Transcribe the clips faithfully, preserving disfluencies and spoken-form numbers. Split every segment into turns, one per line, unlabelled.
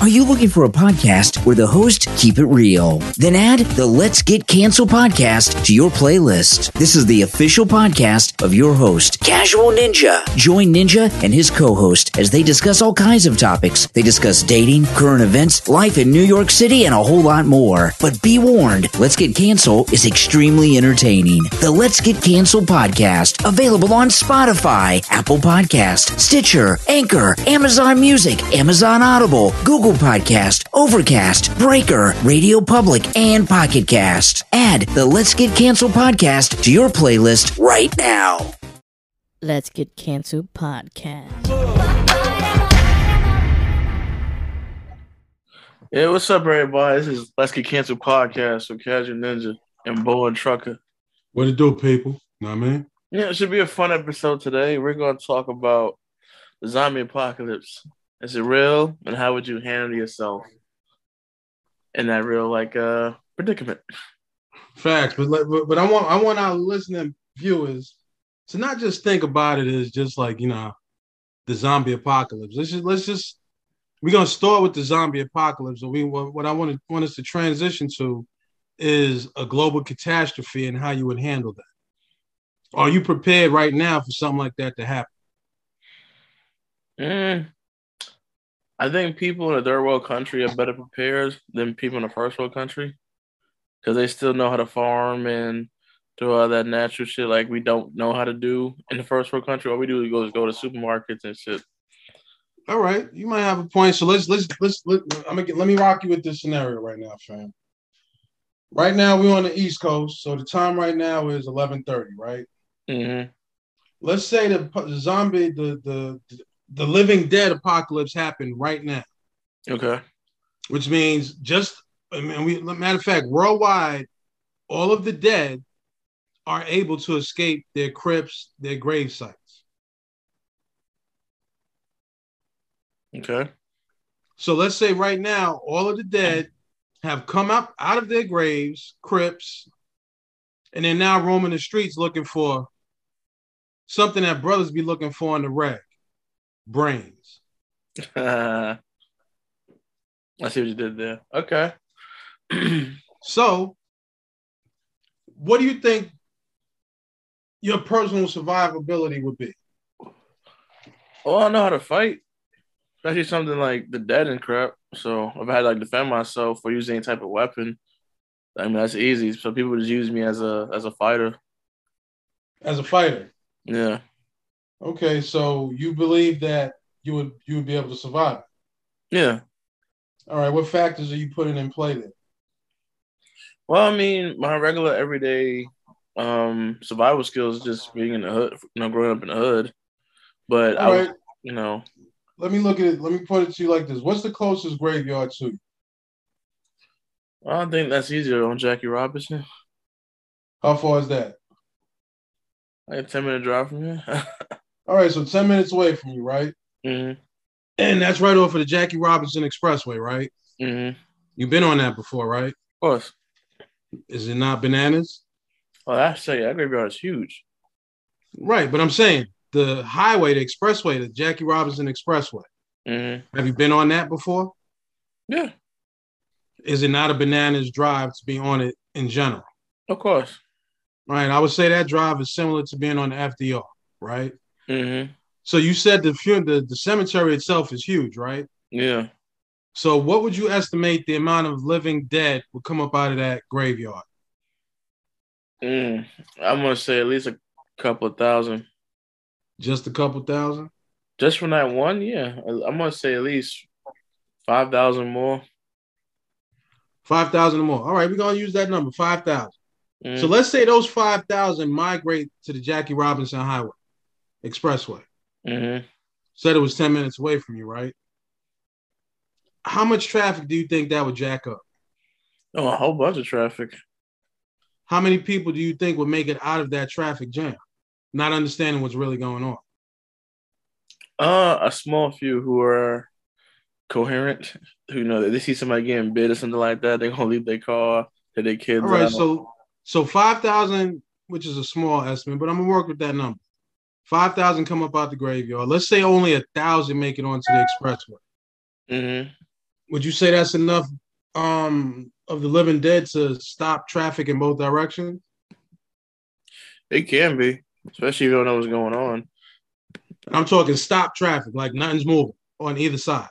Are you looking for a podcast where the hosts keep it real? Then add the Let's Get Canceled podcast to your playlist. This is the official podcast of your host, Casual Ninja. Join Ninja and his co-host as they discuss all kinds of topics. They discuss dating, current events, life in New York City, and a whole lot more. But be warned, Let's Get Canceled is extremely entertaining. The Let's Get Canceled podcast, available on Spotify, Apple Podcast, Stitcher, Anchor, Amazon Music, Amazon Audible, Google Podcast, Overcast, Breaker, Radio Public, and Pocket Cast. Add the Let's Get Canceled podcast to your playlist right now.
Let's Get Canceled podcast.
Yeah, what's up, everybody? This is Let's Get Canceled podcast with Casual Ninja and Bo and Trucker.
What it do, people? Know what I mean?
Yeah, it should be a fun episode today. We're going to talk about the zombie apocalypse. Is it real? And how would you handle yourself in that real, like, uh, predicament?
Facts, but but, but I want I want our listening viewers to not just think about it as just like, you know, the zombie apocalypse. Let's just let's just we're gonna start with the zombie apocalypse. And we what I want to want us to transition to is a global catastrophe and how you would handle that. Are you prepared right now for something like that to happen?
Mm. I think people in a third world country are better prepared than people in a first world country because they still know how to farm and do all that natural shit like we don't know how to do in the first world country. All we do is go, is go to supermarkets and shit.
All right, you might have a point. So let's let's let's let, I'm gonna get, let me rock you with this scenario right now, fam. Right now we're on the East Coast, so the time right now is eleven thirty, right?
Mm-hmm.
Let's say the, the zombie the the the living dead apocalypse happened right now.
Okay.
Which means just, I mean, we, matter of fact, worldwide, all of the dead are able to escape their crypts, their grave sites.
Okay.
So let's say right now, all of the dead have come up out of their graves, crypts, and they're now roaming the streets looking for something that brothers be looking for in the reg. Brains.
Uh, I see what you did there. Okay.
So, what do you think your personal survivability would be?
Well, I know how to fight, especially something like the dead and crap. So, if I had to like defend myself or use any type of weapon, I mean that's easy. So people just use me as a as a fighter.
As a fighter.
Yeah.
Okay, so you believe that you would you would be able to survive?
Yeah.
All right. What factors are you putting in play there?
Well, I mean, my regular everyday um, survival skills just being in the hood, you know, growing up in the hood. But
All
I,
right.
you know,
let me look at it. Let me put it to you like this: what's the closest graveyard to you?
I don't think that's easier on Jackie Robinson.
How far is that?
Like a ten minute drive from here.
All right, so ten minutes away from you, right?
Mm-hmm.
And that's right off of the Jackie Robinson Expressway, right?
Mm-hmm.
You've been on that before, right?
Of course.
Is it not bananas?
Oh, that's say that graveyard is huge.
Right, but I'm saying the highway, the expressway, the Jackie Robinson Expressway.
Mm-hmm.
Have you been on that before?
Yeah.
Is it not a bananas drive to be on it in general?
Of course.
Right, I would say that drive is similar to being on the F D R, right?
Mm-hmm.
So you said the, the the cemetery itself is huge, right?
Yeah.
So what would you estimate the amount of living dead would come up out of that graveyard?
Mm. I'm gonna say at least a couple of thousand.
Just a couple thousand?
Just from that one, yeah. I'm gonna say at least five thousand more.
Five thousand or more. All right, we're gonna use that number, five thousand. Mm. So let's say those five thousand migrate to the Jackie Robinson Highway Expressway.
Mm-hmm.
Said it was ten minutes away from you, right? How much traffic do you think that would jack up?
Oh, a whole bunch of traffic.
How many people do you think would make it out of that traffic jam, not understanding what's really going on?
Uh, a small few who are coherent, who know that they see somebody getting bit or something like that, they're gonna leave their car, take their kids.
All right,
out.
so so five thousand, which is a small estimate, but I'm gonna work with that number. Five thousand come up out the graveyard. Let's say only a thousand make it onto the expressway.
Mm-hmm.
Would you say that's enough um, of the living dead to stop traffic in both directions?
It can be, especially if you don't know what's going on.
I'm talking stop traffic, like nothing's moving on either side.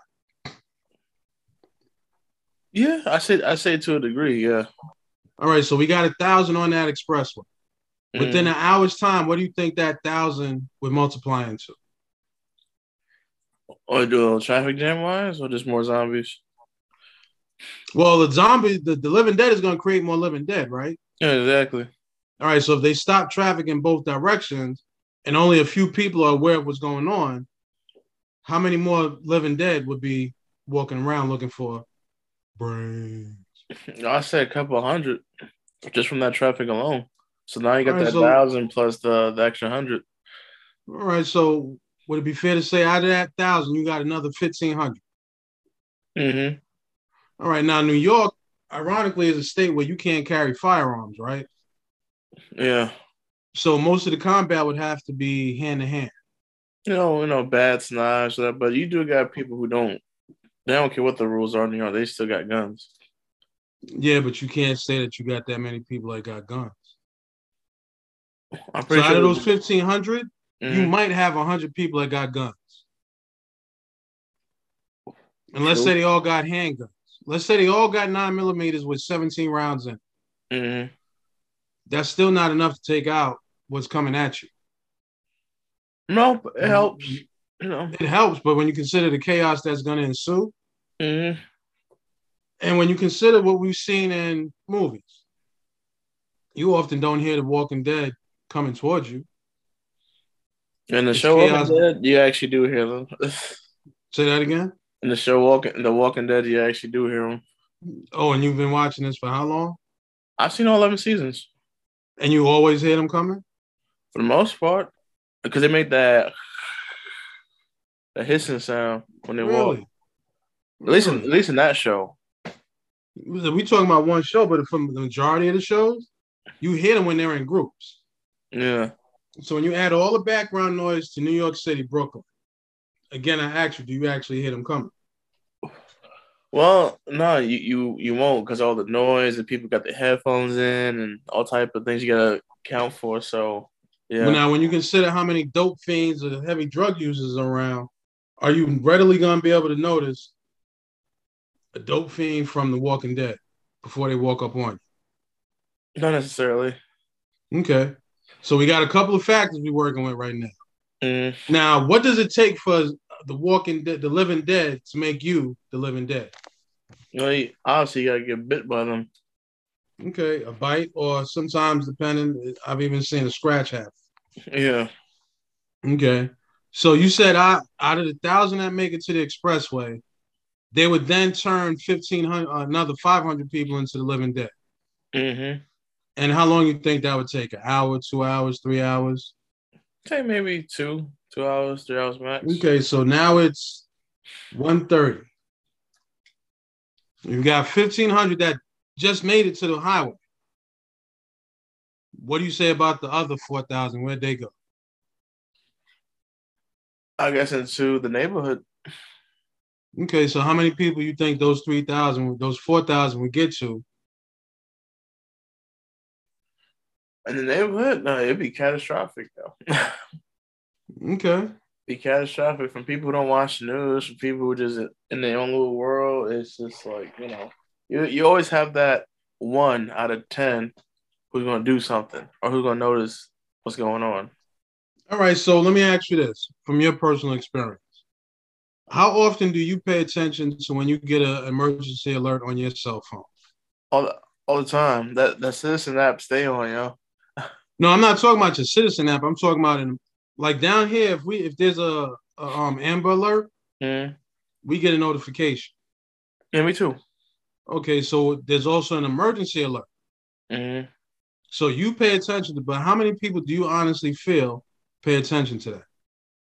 Yeah, I say I say to a degree, yeah.
All right, so we got a thousand on that expressway. Within
Mm.
an hour's time, what do you think that thousand would multiply into?
Or do a little traffic jam wise, or just more zombies?
Well, the zombie, the, the living dead is going to create more living dead, right?
Yeah, exactly.
All right, so if they stop traffic in both directions and only a few people are aware of what's going on, how many more living dead would be walking around looking for brains?
I said a couple hundred just from that traffic alone. So now you got
All right,
that
so-
thousand plus the, the extra hundred.
All right, so would it be fair to say out of that thousand, you got another fifteen hundred?
Mm-hmm.
All right, now New York, ironically, is a state where you can't carry firearms, right?
Yeah.
So most of the combat would have to be hand to hand.
You know, you know, bats, knives, that, but you do got people who don't. They don't care what the rules are in New York. They still got guns.
Yeah, but you can't say that you got that many people that got guns.
I'm
So
pretty
out
sure
of those fifteen hundred,
Mhm.
you might have one hundred people that got guns. And let's
True.
say they all got handguns. Let's say they all got nine millimeters with seventeen rounds in.
Mhm.
That's still not enough to take out what's coming at you.
No, but it helps. You know.
It helps, but when you consider the chaos that's going to ensue,
Mhm.
and when you consider what we've seen in movies, you often don't hear the Walking Dead coming towards you.
In the
It's
show
chaos.
Walking Dead, you actually do hear them.
Say that again?
In the show Walking, the Walking Dead, you actually do hear them.
Oh, and you've been watching this for how long?
I've seen all eleven seasons
And you always hear them coming?
for the most part because they make that the hissing sound when they walk.
Really?
At least, in,
Really?
at least in that show.
We talking about one show, but from the majority of the shows, you hear them when they're in groups.
Yeah.
So when you add all the background noise to New York City, Brooklyn, again, I ask you, do you actually hear them coming?
Well, no, you you, you won't because all the noise and people got their headphones in and all type of things you gotta account for. So yeah.
But now, when you consider how many dope fiends or heavy drug users are around, are you readily going to be able to notice a dope fiend from The Walking Dead before they walk up on
Not necessarily.
you? Okay. So we got a couple of factors we're working with right now.
Mm.
Now, what does it take for the Walking Dead, the Living Dead, to make you the Living Dead?
You know, you, obviously you gotta get bit by them.
Okay, a bite, or sometimes, depending, I've even seen a scratch happen.
Yeah.
Okay. So you said I, out of the thousand that make it to the expressway, they would then turn fifteen hundred, uh, another five hundred people into the Living Dead.
Mm-hmm.
And how long you think that would take? An hour, two hours, three hours?
Say maybe two, two hours, three hours max.
Okay, so now it's one thirty. You've got fifteen hundred that just made it to the highway. What do you say about the other four thousand? Where'd they go?
I guess into the neighborhood.
Okay, so how many people you think those three thousand, those four thousand would get to?
In the neighborhood, no, it'd be catastrophic though.
Okay.
Be catastrophic from people who don't watch the news, from people who just in their own little world. It's just like, you know, you you always have that one out of ten who's gonna do something or who's gonna notice what's going on.
All right, so let me ask you this from your personal experience. How often do you pay attention to when you get an emergency alert on your cell phone?
All the all the time. That that citizen app stay on, yo.
No, I'm not talking about your Citizen app. I'm talking about in like down here. If we if there's a, a um Amber Alert,
Mm.
we get a notification.
Yeah, me too.
Okay, so there's also an emergency alert.
Mm.
So you pay attention to, but how many people do you honestly feel pay attention to that?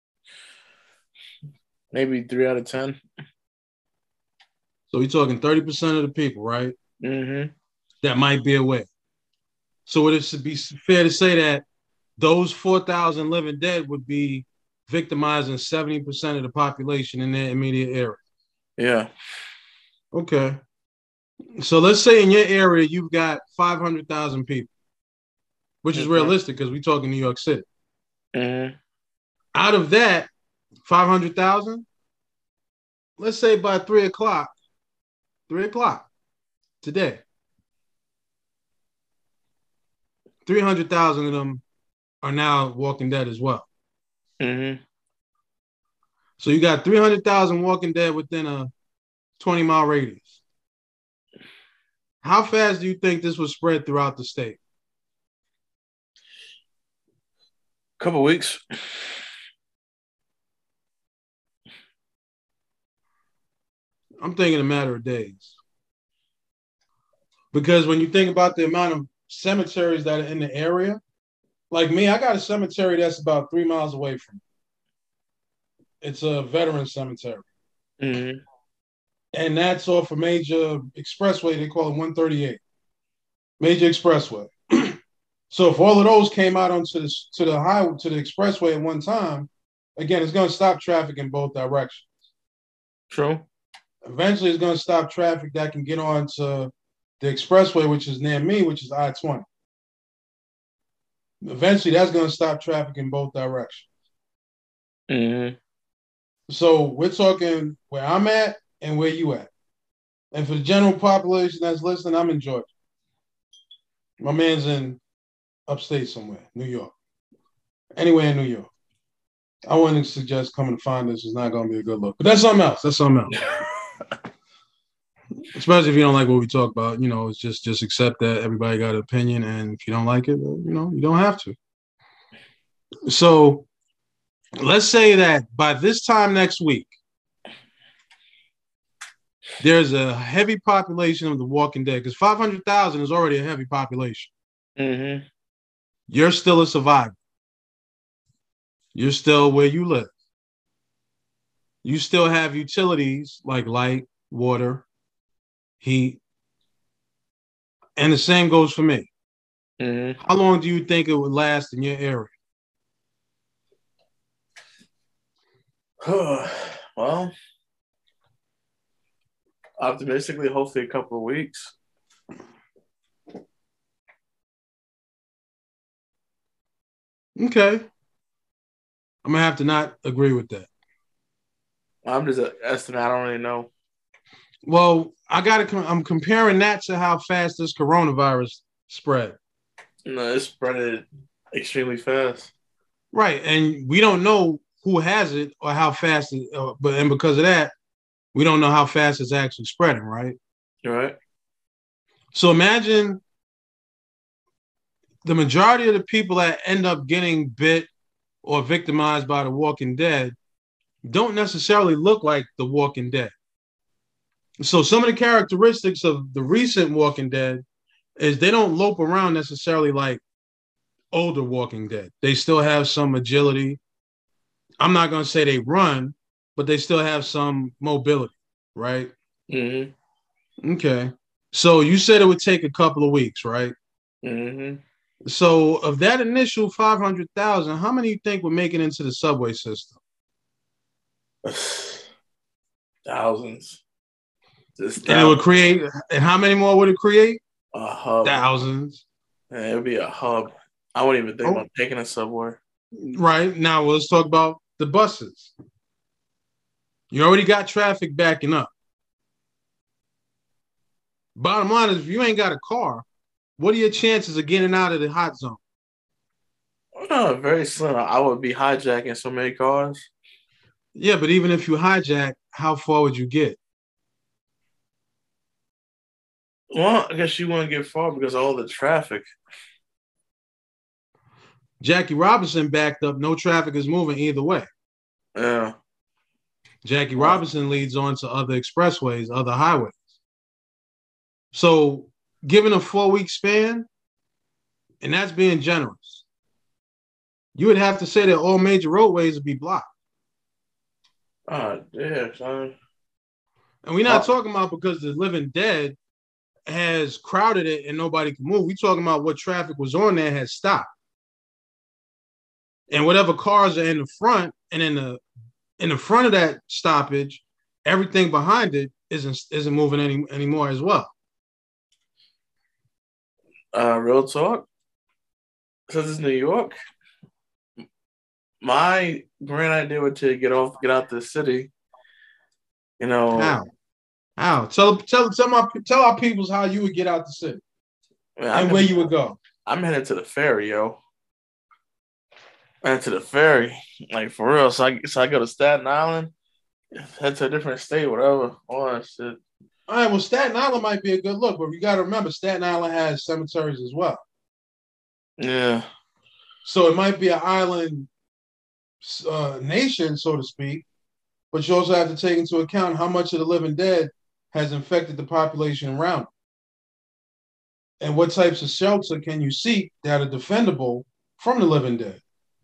Maybe three out of ten.
So we're talking thirty percent of the people, right?
Mm-hmm.
That might be aware. So would it be fair to say that those four thousand living dead would be victimizing seventy percent of the population in their immediate area?
Yeah.
Okay. So let's say in your area you've got five hundred thousand people, which is
Mm-hmm.
realistic because we're talking New York City.
Mm-hmm.
Out of that five hundred thousand, let's say by three o'clock, three o'clock today, three hundred thousand of them are now Walking Dead as well.
Mm-hmm.
So you got three hundred thousand Walking Dead within a twenty mile radius. How fast do you think this was spread throughout the state?
Couple weeks.
I'm thinking a matter of days. Because when you think about the amount of cemeteries that are in the area, like me, I got a cemetery that's about three miles away from me. It's a veteran cemetery.
Mm-hmm.
And that's off a major expressway. They call it one thirty-eight. Major expressway. So if all of those came out onto the to the highway to the expressway at one time, again, it's going to stop traffic in both directions.
True.
Eventually, it's going to stop traffic that can get onto the expressway, which is near me, which is I twenty. Eventually, that's going to stop traffic in both directions.
Mm-hmm.
So we're talking where I'm at and where you at. And for the general population that's listening, I'm in Georgia. My man's in upstate somewhere, New York. Anywhere in New York. I wouldn't suggest coming to find us is not going to be a good look. But that's something else. That's something else. Especially if you don't like what we talk about. You know, it's just just accept that everybody got an opinion. And if you don't like it, well, you know, you don't have to. So let's say that by this time next week, there's a heavy population of the Walking Dead because five hundred thousand is already a heavy population.
Mm-hmm.
You're still a survivor. You're still where you live. You still have utilities like light, water, heat. And the same goes for me.
Mm-hmm.
How long do you think it would last in your area?
Well, optimistically, hopefully a couple of weeks.
Okay. I'm going to have to not agree with that.
I'm just an estimate. I don't really know.
Well, I got to. I'm comparing that to how fast this coronavirus spread.
No, it spread extremely fast.
Right, and we don't know who has it or how fast it. Uh, but and because of that, we don't know how fast it's actually spreading. Right.
You're right.
So imagine the majority of the people that end up getting bit or victimized by the Walking Dead don't necessarily look like the Walking Dead. So some of the characteristics of the recent Walking Dead is they don't lope around necessarily like older Walking Dead. They still have some agility. I'm not going to say they run, but they still have some mobility, right?
Mm-hmm.
Okay. So you said it would take a couple of weeks, right?
Mm-hmm.
So of that initial five hundred thousand, how many you think would make it into the subway system?
Thousands. Just
And it would create, and how many more would it create?
A hub.
Thousands.
Yeah, it would be a hub. I wouldn't even think
Oh.
about taking a subway.
Right. Now let's talk about the buses. You already got traffic backing up. Bottom line is, if you ain't got a car, what are your chances of getting out of the hot zone?
Oh, very slim. I would be hijacking so many cars.
Yeah, but even if you hijack, how far would you get?
Well, I guess you wouldn't get far because of all the traffic.
Jackie Robinson backed up. No traffic is moving either way.
Yeah.
Jackie Robinson leads on to other expressways, other highways. So given a four-week span, and that's being generous, you would have to say that all major roadways would be blocked.
Oh, yeah, son.
And we're not
Oh.
talking about because the living dead has crowded it and nobody can move. We're talking about what traffic was on there has stopped. And whatever cars are in the front and in the in the front of that stoppage, everything behind it isn't isn't moving any anymore as well.
Uh, real talk. Since it's New York, my grand idea would to get off, get out the city. You know,
How? How? Tell tell tell my tell our peoples how you would get out the city
I mean,
and
I'm
where you would go.
I'm headed to the ferry, yo. Headed to the ferry, like for real. So I so I go to Staten Island, head to a different state, whatever. All that shit.
All right, well, Staten Island might be a good look, but you got to remember Staten Island has cemeteries as well.
Yeah.
So it might be an island uh, nation, so to speak, but you also have to take into account how much of the living dead has infected the population around it. And what types of shelter can you seek that are defendable from the living dead?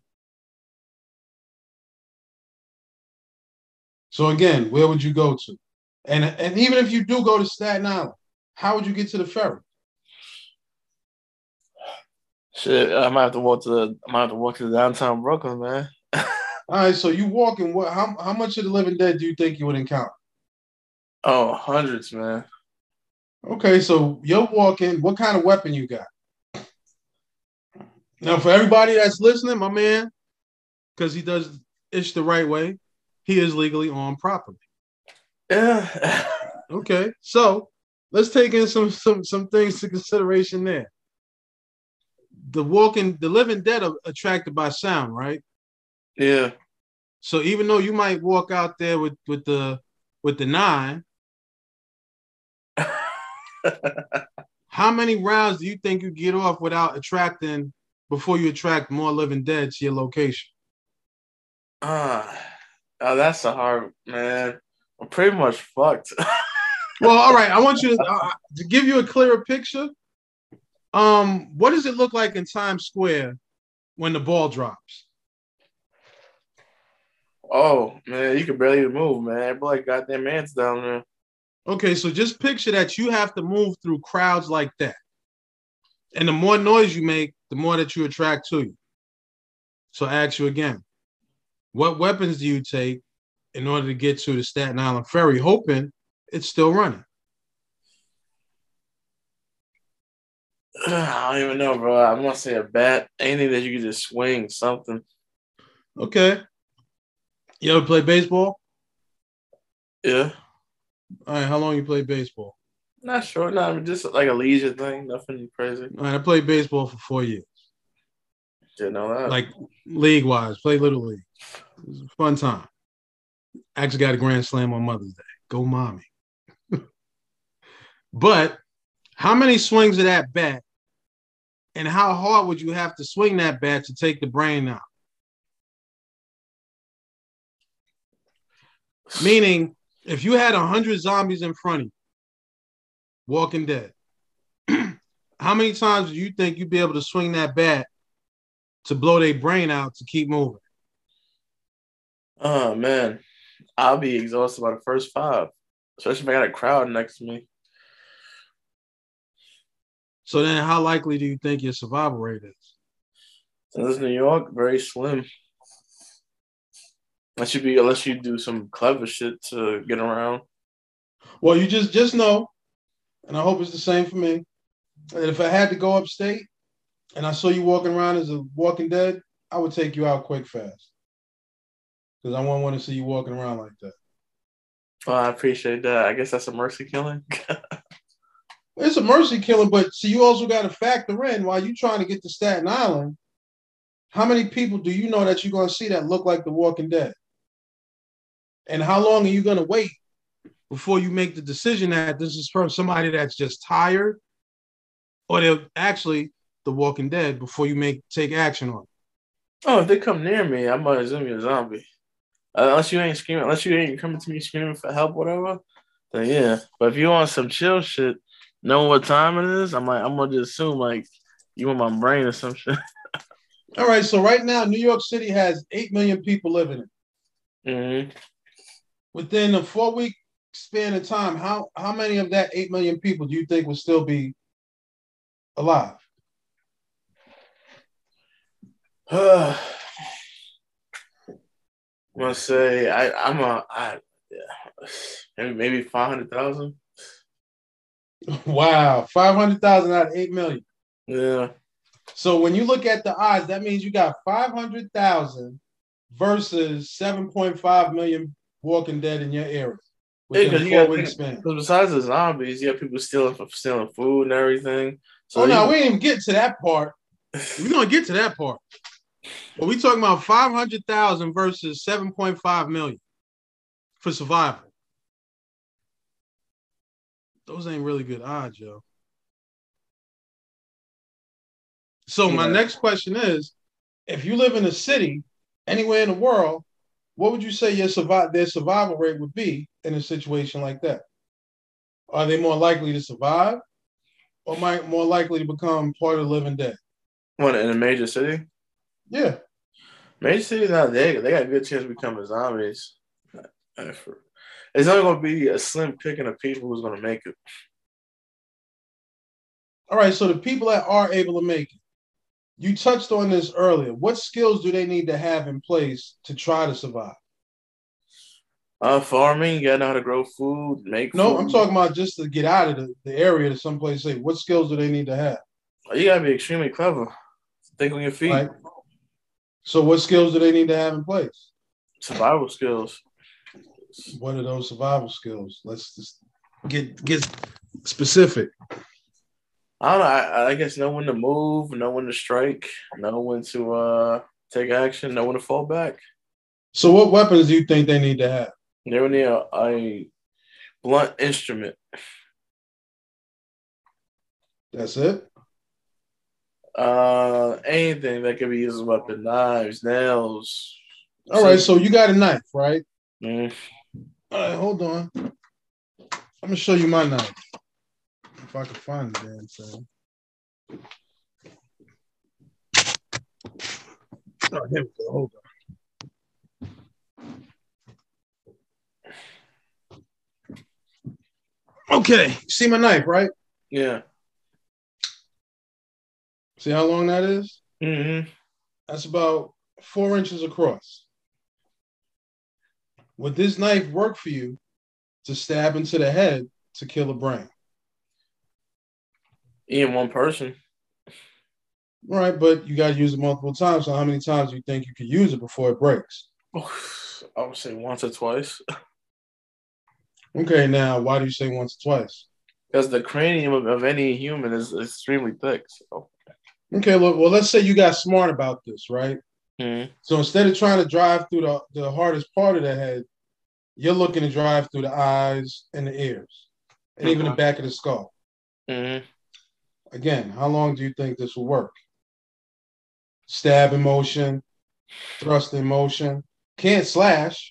So again, where would you go to? And and even if you do go to Staten Island, how would you get to the ferry?
Shit, I might have to walk to the I might have to walk to the downtown Brooklyn, man.
All right, so you walking what how how much of the living dead do you think you would encounter?
Oh, hundreds, man.
Okay, so you're walking, what kind of weapon you got? Now, for everybody that's listening, my man, because he does ish the right way, he is legally armed properly.
Yeah.
Okay, so let's take in some some some things to consideration there. The walking, the living dead are attracted by sound, right?
Yeah.
So even though you might walk out there with with the with the nine, how many rounds do you think you get off without attracting before you attract more living dead to your location?
Uh, oh, that's a hard man. I'm pretty much fucked.
Well, all right. I want you to, uh, to give you a clearer picture. Um, what does it look like in Times Square when the ball drops?
Oh man, you can barely even move, man. Everybody like goddamn ants down there.
Okay, so just picture that you have to move through crowds like that. And the more noise you make, the more that you attract to you. So I ask you again, what weapons do you take in order to get to the Staten Island ferry, hoping it's still running?
I don't even know, bro. I'm gonna say a bat. Anything that you can just swing, something.
Okay. You ever play baseball?
Yeah.
All right, how long you play baseball?
Not sure. Not just like a leisure thing. Nothing crazy.
All right, I played baseball for four years.
Didn't know that.
Like league-wise, play Little League. It was a fun time. Actually got a grand slam on Mother's Day. Go mommy. But how many swings of that bat and how hard would you have to swing that bat to take the brain out? Meaning, if you had one hundred zombies in front of you, Walking Dead, how many times do you think you'd be able to swing that bat to blow their brain out to keep moving?
Oh man, I'll be exhausted by the first five, especially if I got a crowd next to me.
So then, how likely do you think your survival rate is?
So this is New York, very slim. Unless you be, unless you do some clever shit to get around.
Well, you just just know, and I hope it's the same for me, that if I had to go upstate and I saw you walking around as a Walking Dead, I would take you out quick fast. Because I wouldn't want to see you walking around like that.
Oh, I appreciate that. I guess that's a mercy killing.
It's a mercy killing, but see, you also got to factor in while you're trying to get to Staten Island, how many people do you know that you're going to see that look like the Walking Dead? And how long are you going to wait before you make the decision that this is from somebody that's just tired or they're actually the Walking Dead before you make take action on it?
Oh, if they come near me, I might assume you're a zombie. Uh, unless you ain't screaming, unless you ain't coming to me screaming for help, whatever, then yeah. But if you want some chill shit, know what time it is, I'm like, I'm gonna just assume like you want my brain or some shit.
All right, so right now, New York City has eight million people living in it.
Mm-hmm.
Within a four-week span of time, how, how many of that eight million people do you think will still be alive?
I'm gonna say I, I'm a I, yeah. Maybe maybe five hundred thousand.
Wow, five hundred thousand out of eight million.
Yeah.
So when you look at the odds, that means you got five hundred thousand versus seven point five million Walking Dead in your area within
Yeah,
a
you
four
got
week span.
because besides the zombies, you have people stealing stealing food and everything. So
Oh no,
you,
we didn't even get to that part. We're gonna get to that part. But we talking about five hundred thousand versus seven point five million for survival. Those ain't really good odds, yo. So my
Yeah.
next question is, if you live in a city anywhere in the world, what would you say your survive their survival rate would be in a situation like that? Are they more likely to survive, or might more likely to become part of the living dead?
What, in a major city?
Yeah.
Major cities now they they got a good chance of becoming zombies. It's only gonna be a slim picking of people who's gonna make it.
All right. So the people that are able to make it, you touched on this earlier. What skills do they need to have in place to try to survive?
Uh, farming, you gotta know how to grow food, make
No,
food.
I'm talking about just to get out of the, the area to someplace safe. What skills do they need to have?
You gotta be extremely clever. Think on your feet.
Right. So what skills do they need to have in place?
Survival skills.
What are those survival skills? Let's just get get specific.
I don't know. I, I guess know when to move, know when to strike, know when to uh take action, know when to fall back.
So what weapons do you think they need to have?
They would need a, a blunt instrument.
That's it?
Uh, anything that could be used as a weapon, knives, nails.
All right, so you got a knife, right?
Mm.
All right, hold on. I'm gonna show you my knife. If I can find the damn thing. Oh, here we go. Hold on. Okay, see my knife, right?
Yeah.
See how long that is?
Mm-hmm.
That's about four inches across. Would this knife work for you to stab into the head to kill a brain?
In one person.
All right, but you got to use it multiple times. So how many times do you think you could use it before it breaks?
I would say once or twice.
Okay, now why do you say once or twice?
Because the cranium of, of any human is extremely thick. So.
Okay, look, well, let's say you got smart about this, right?
Mm-hmm.
So instead of trying to drive through the, the hardest part of the head, you're looking to drive through the eyes and the ears, and even the back of the skull.
Mm-hmm.
Again, how long do you think this will work? Stab in motion, thrust in motion, can't slash.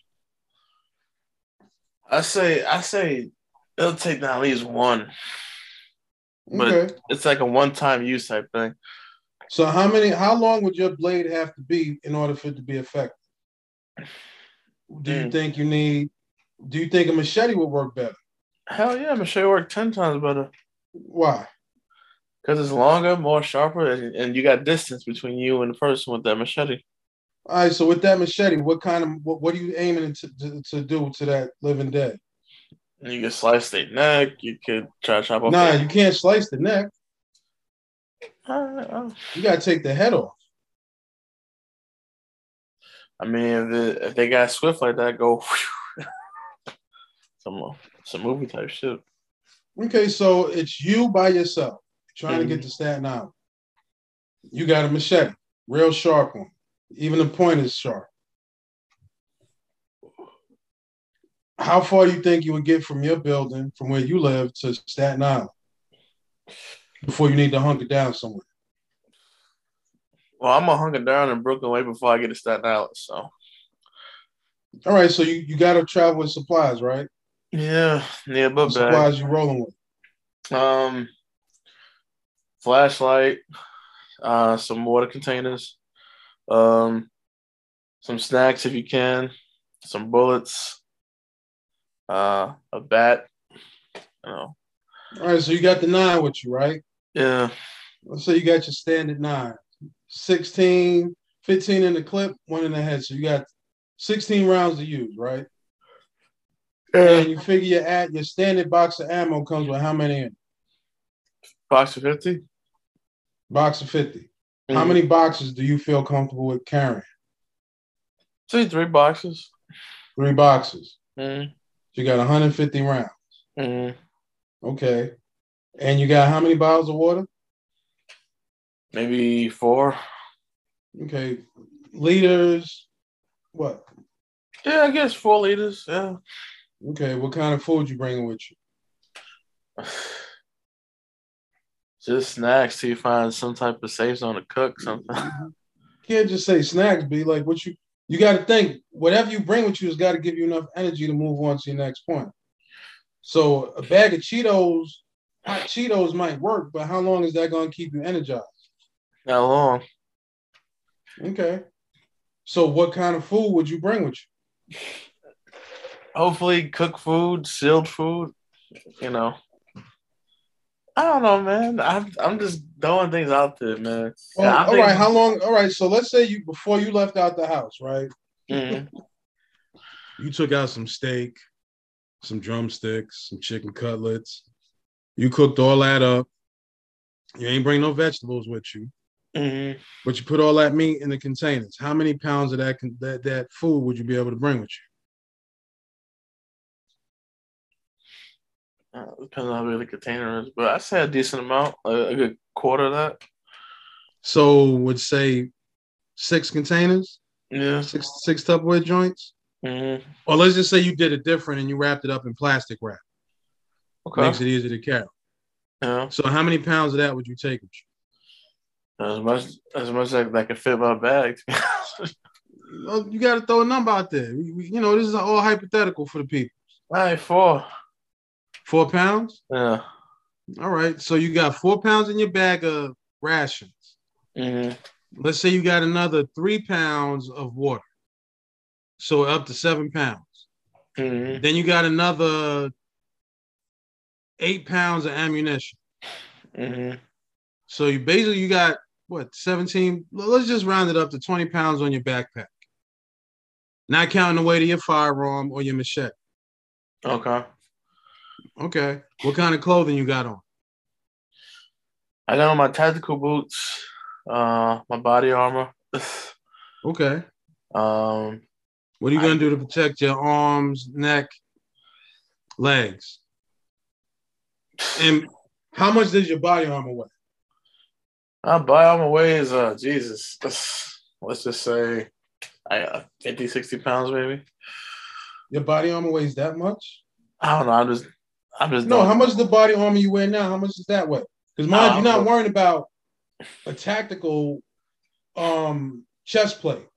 I say, I say, it'll take at least one, but
Okay.
it's like a one-time use type thing.
So how many? How long would your blade have to be in order for it to be effective? Do you
Mm.
think you need? Do you think a machete would work better?
Hell yeah, machete work ten times better.
Why?
Because it's longer, more sharper, and, and you got distance between you and the person with that machete.
All right. So with that machete, what kind of what, what are you aiming to, to to do to that living dead?
You can slice their neck. You could try to chop off.
Nah,
their...
you can't slice the neck.
Uh, uh,
You gotta take the head off.
I mean, if, it, if they got swift like that, go some some movie type shit.
Okay, so it's you by yourself trying
mm-hmm.
to get to Staten Island. You got a machete, real sharp one. Even the point is sharp. How far do you think you would get from your building, from where you live, to Staten Island before you need to hunker down somewhere?
Well, I'm gonna hunker down in Brooklyn way before I get to Staten Island. So,
all right. So you, you got to travel with supplies, right?
Yeah, yeah, but
supplies you rolling with?
Um, flashlight, uh, some water containers, um, some snacks if you can, some bullets, uh, a bat. You know.
All right. So you got the nine with you, right?
Yeah.
Let's say you got your standard nine. sixteen, fifteen in the clip, one in the head. So you got sixteen rounds to use, right? And you figure your at your standard box of ammo comes with how many in?
Box of fifty?
Box of fifty. Mm-hmm. How
Mm-hmm.
many boxes do you feel comfortable with carrying?
Say three boxes.
Three boxes.
Mm-hmm.
So you got one hundred fifty rounds.
Mm-hmm.
Okay. And you got how many bottles of water?
Maybe four.
Okay. Liters, what?
Yeah, I guess four liters, yeah.
Okay, what kind of food you bringing with you?
Just snacks till you find some type of safe zone to cook something.
You can't just say snacks, be like what you you got to think. Whatever you bring with you has got to give you enough energy to move on to your next point. So a bag of Cheetos, hot Cheetos might work, but how long is that going to keep you energized?
How long?
Okay. So what kind of food would you bring with you?
Hopefully cooked food, sealed food, you know. I don't know, man. I'm I'm just throwing things out there, man.
Well,
yeah,
all
think-
right, how long? All right, so let's say you before you left out the house, right?
Mm-hmm.
You took out some steak, some drumsticks, some chicken cutlets. You cooked all that up. You ain't bring no vegetables with you,
Mm-hmm.
but you put all that meat in the containers. How many pounds of that that that food would you be able to bring with you?
Uh, depends on how big the container is, but I say a decent amount, a, a good quarter of that.
So would say six containers,
Yeah.
six six Tupperware joints,
Mm-hmm.
or let's just say you did it different and you wrapped it up in plastic wrap.
Okay.
Makes it easy to carry.
Yeah.
So how many pounds of that would you take with you?
As much as much as I can fit my bag.
Well, you got to throw a number out there. We, we, you know, this is all hypothetical for the people.
All right, four.
Four pounds?
Yeah.
All right. So you got four pounds in your bag of rations.
Mm-hmm.
Let's say you got another three pounds of water. So up to seven pounds.
Mm-hmm.
Then you got another eight pounds of ammunition.
Mm-hmm.
So you basically you got what, seventeen? Let's just round it up to twenty pounds on your backpack. Not counting the weight of your firearm or your machete.
Okay.
Okay. What kind of clothing you got on?
I got on my tactical boots, uh, my body armor.
Okay.
um,
What are you
I,
gonna do to protect your arms, neck, legs? And how much does your body armor weigh?
my body armor weighs, uh, Jesus, let's just say, I uh, fifty, sixty pounds maybe.
Your body armor weighs that much?
I don't know. I'm just, I'm just.
No. How much is the body armor you wear now? How much does that weigh? Because mind, you're not worrying about a tactical um, chest plate.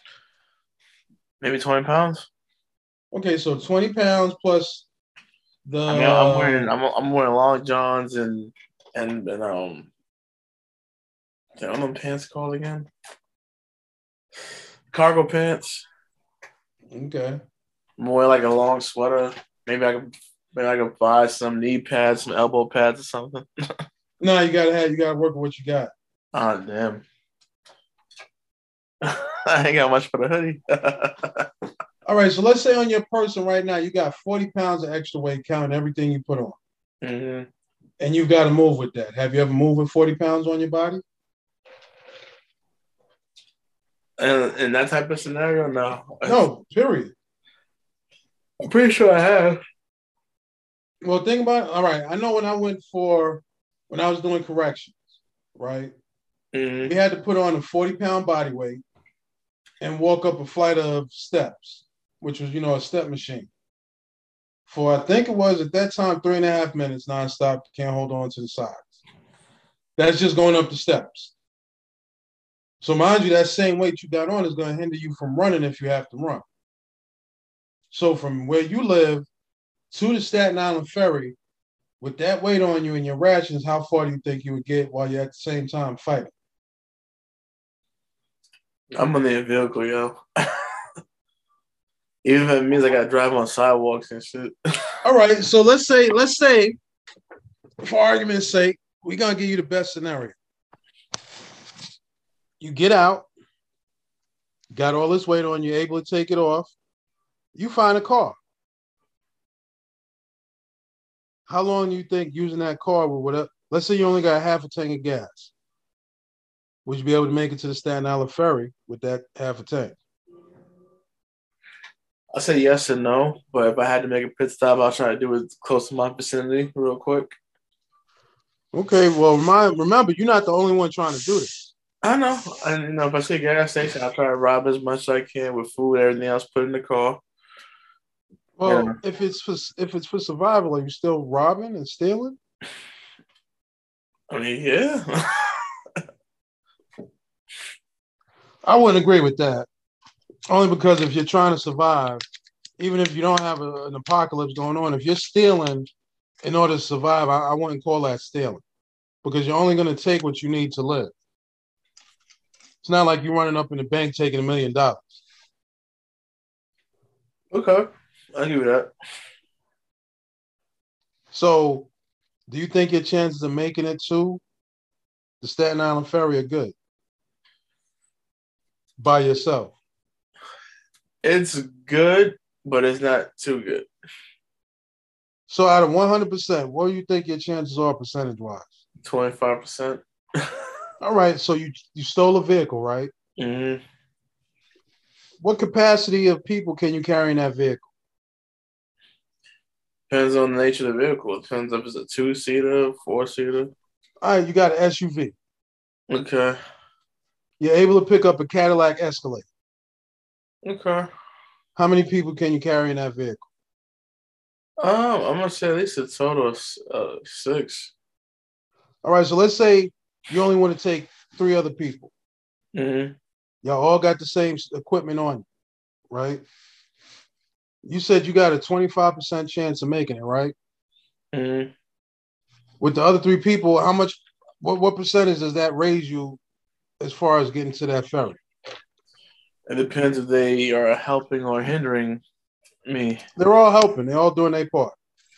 Maybe twenty pounds.
Okay, so twenty pounds plus the.
I mean, I'm wearing, I'm, I'm wearing long johns and and and um. What are them pants called again? Cargo pants.
Okay.
I'm wearing like a long sweater. Maybe I could, maybe I could buy some knee pads, some elbow pads, or something.
No, you gotta have, you gotta work with what you got.
Oh damn! I ain't got much for the hoodie.
All right, so let's say on your person right now, you got forty pounds of extra weight, counting everything you put on,
mm-hmm.
and you've got to move with that. Have you ever moved with forty pounds on your body?
And in that type of scenario, no.
No, period.
I'm pretty sure I have.
Well, think about it. All right, I know when I went for, when I was doing corrections, right?
Mm-hmm.
We had to put on a forty pound body weight and walk up a flight of steps, which was, you know, a step machine. For, I think it was at that time, three and a half minutes nonstop. You can't hold on to the sides. That's just going up the steps. So mind you, that same weight you got on is going to hinder you from running if you have to run. So from where you live to the Staten Island ferry, with that weight on you and your rations, how far do you think you would get while you're at the same time fighting?
I'm on the vehicle, yo. Even if it means I got to drive on sidewalks and shit.
All right, so let's say, let's say, for argument's sake, we're going to give you the best scenario. You get out, got all this weight on you, able to take it off. You find a car. how long do you think using that car would whatever? Let's say you only got half a tank of gas. Would you be able to make it to the Staten Island ferry with that half a tank?
I say yes and no, but if I had to make a pit stop, I'll try to do it close to my vicinity real quick.
Okay, well, remind, remember, you're not the only one trying to do this.
I know. And, you know, if I see a gas station, I'll try to rob as much as I can with food, everything else put in the car.
Well,
Yeah.
if it's for if it's for survival, are you still robbing and stealing?
I mean, yeah.
I wouldn't agree with that. Only because if you're trying to survive, even if you don't have a, an apocalypse going on, if you're stealing in order to survive, I, I wouldn't call that stealing because you're only going to take what you need to live. It's not like you're running up in the bank taking a million dollars.
Okay. I'll give you that.
So, do you think your chances of making it to the Staten Island ferry are good by yourself?
It's good, but it's not too good.
So, out of one hundred percent, what do you think your chances are percentage-wise?
twenty-five percent.
All right, so you you stole a vehicle, right?
Mm-hmm.
What capacity of people can you carry in that vehicle?
Depends on the nature of the vehicle. It depends if it's a two-seater, four-seater.
All right, you got an S U V.
Okay.
You're able to pick up a Cadillac Escalade.
Okay.
How many people can you carry in that vehicle?
Um, I'm gonna say at least a total of uh, six.
All right, so let's say you only want to take three other people.
Mm-hmm.
Y'all all got the same equipment on you, right? You said you got a twenty-five percent chance of making it, right?
Mm-hmm.
With the other three people, how much, what, what percentage does that raise you as far as getting to that ferry?
It depends if they are helping or hindering me.
They're all helping. They're all doing their part.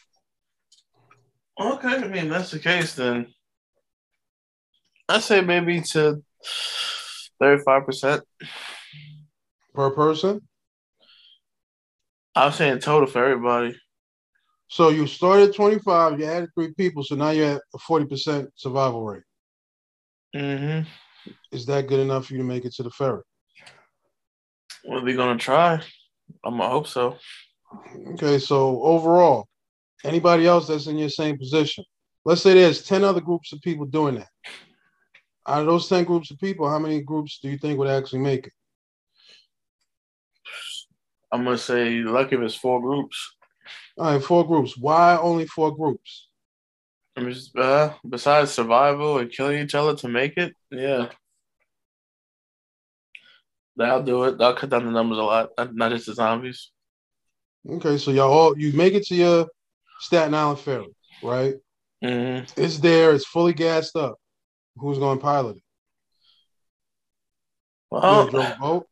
Okay, I mean, if that's the case, then I'd say maybe to thirty-five percent.
Per person?
I was saying total for everybody.
So you started at twenty-five, you added three people, so now you're at a forty percent survival rate.
Mm-hmm.
Is that good enough for you to make it to the ferry?
Well, we gonna try. I'm gonna hope so.
Okay, so overall, anybody else that's in your same position, let's say there's ten other groups of people doing that. Out of those ten groups of people, how many groups do you think would actually make it?
I'm gonna say lucky if it's four groups.
All right, four groups. Why only four groups?
I mean, uh, besides survival and killing each other to make it, yeah. That'll do it. That'll cut down the numbers a lot, not, not just the zombies.
Okay, so y'all all you make it to your Staten Island ferry, right?
Mm-hmm.
It's there, it's fully gassed up. Who's going to pilot it?
Well,
You ever drove a boat?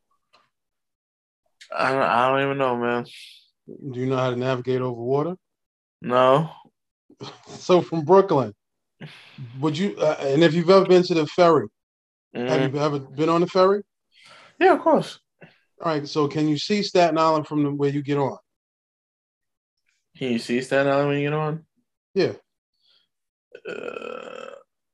I don't, I don't even know, man.
Do you know how to navigate over water?
No.
So from Brooklyn, would you? Uh, and if you've ever been to the ferry,
Mm-hmm.
have you ever been on the ferry?
Yeah, of course.
All right. So can you see Staten Island from the, where you get on?
Can you see Staten Island when you get on?
Yeah.
Uh,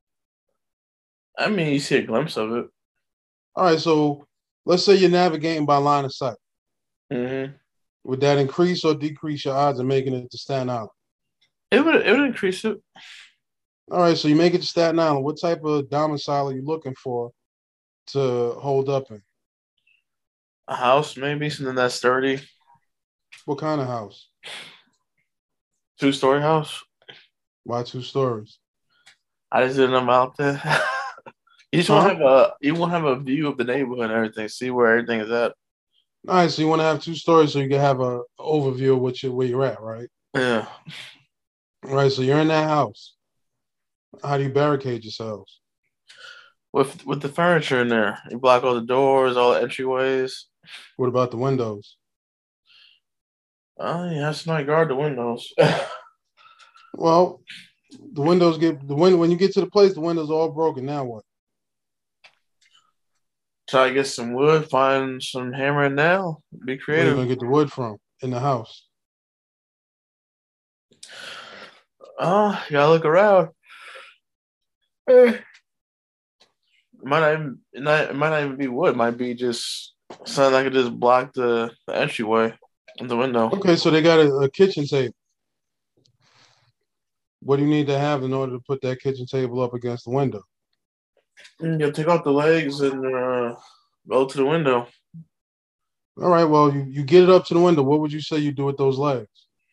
I mean, you see a glimpse of it.
All right. So let's say you're navigating by line of sight.
Mm-hmm.
Would that increase or decrease your odds of making it to Staten Island?
It would it would increase it.
All right. So you make it to Staten Island. What type of domicile are you looking for to hold up in?
A house, maybe something that's sturdy.
What kind of house?
Two story house.
Why two stories?
I just didn't know about that. You just
Huh?
want to have a you want to have a view of the neighborhood and everything, see where everything is at.
All right. So you want to have two stories so you can have a overview of what you where you're at, right?
Yeah.
All right. So you're in that house. How do you barricade yourselves?
With with the furniture in there. You block all the doors, all the entryways.
What about the windows?
Oh, yeah, that's not guard the windows.
Well, the windows get the window when you get to the place, the windows are all broken. Now what?
Try to get some wood, find some hammer and nail. Be
Where are you
creative.
gonna get the wood from in the house?
Oh, you gotta look around. Eh. It might not even it not, it might not even be wood. It might be just something that could just block the, the entryway and the window.
Okay, so they got a, a kitchen table. What do you need to have in order to put that kitchen table up against the window?
You gotta take off the legs and uh, go to the window.
All right, well, you, you get it up to the window. What would you say you do with those legs?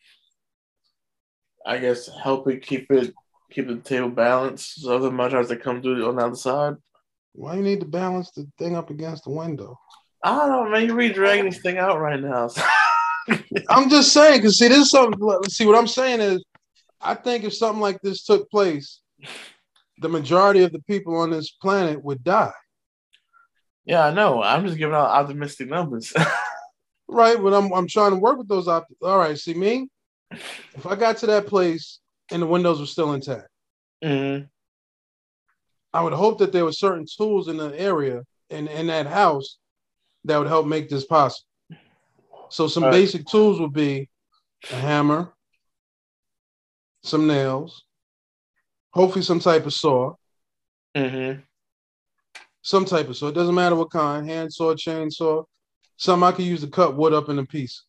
I guess help it keep it keep the table balanced so the mud tries to come through on the other side.
Why you need to balance the thing up against the window?
I don't know, man. You're really dragging this thing out right now.
I'm just saying, because see, this is something. See, what I'm saying is, I think if something like this took place, the majority of the people on this planet would die.
Yeah, I know. I'm just giving out optimistic numbers.
Right, but I'm I'm trying to work with those. Op- All right, see me. If I got to that place and the windows were still intact,
mm-hmm.
I would hope that there were certain tools in the area and in, in that house that would help make this possible. So some
Right.
basic tools would be a hammer, some nails, hopefully some type of saw,
Mm-hmm.
some type of saw. It doesn't matter what kind, hand saw, chainsaw, something I could use to cut wood up into pieces.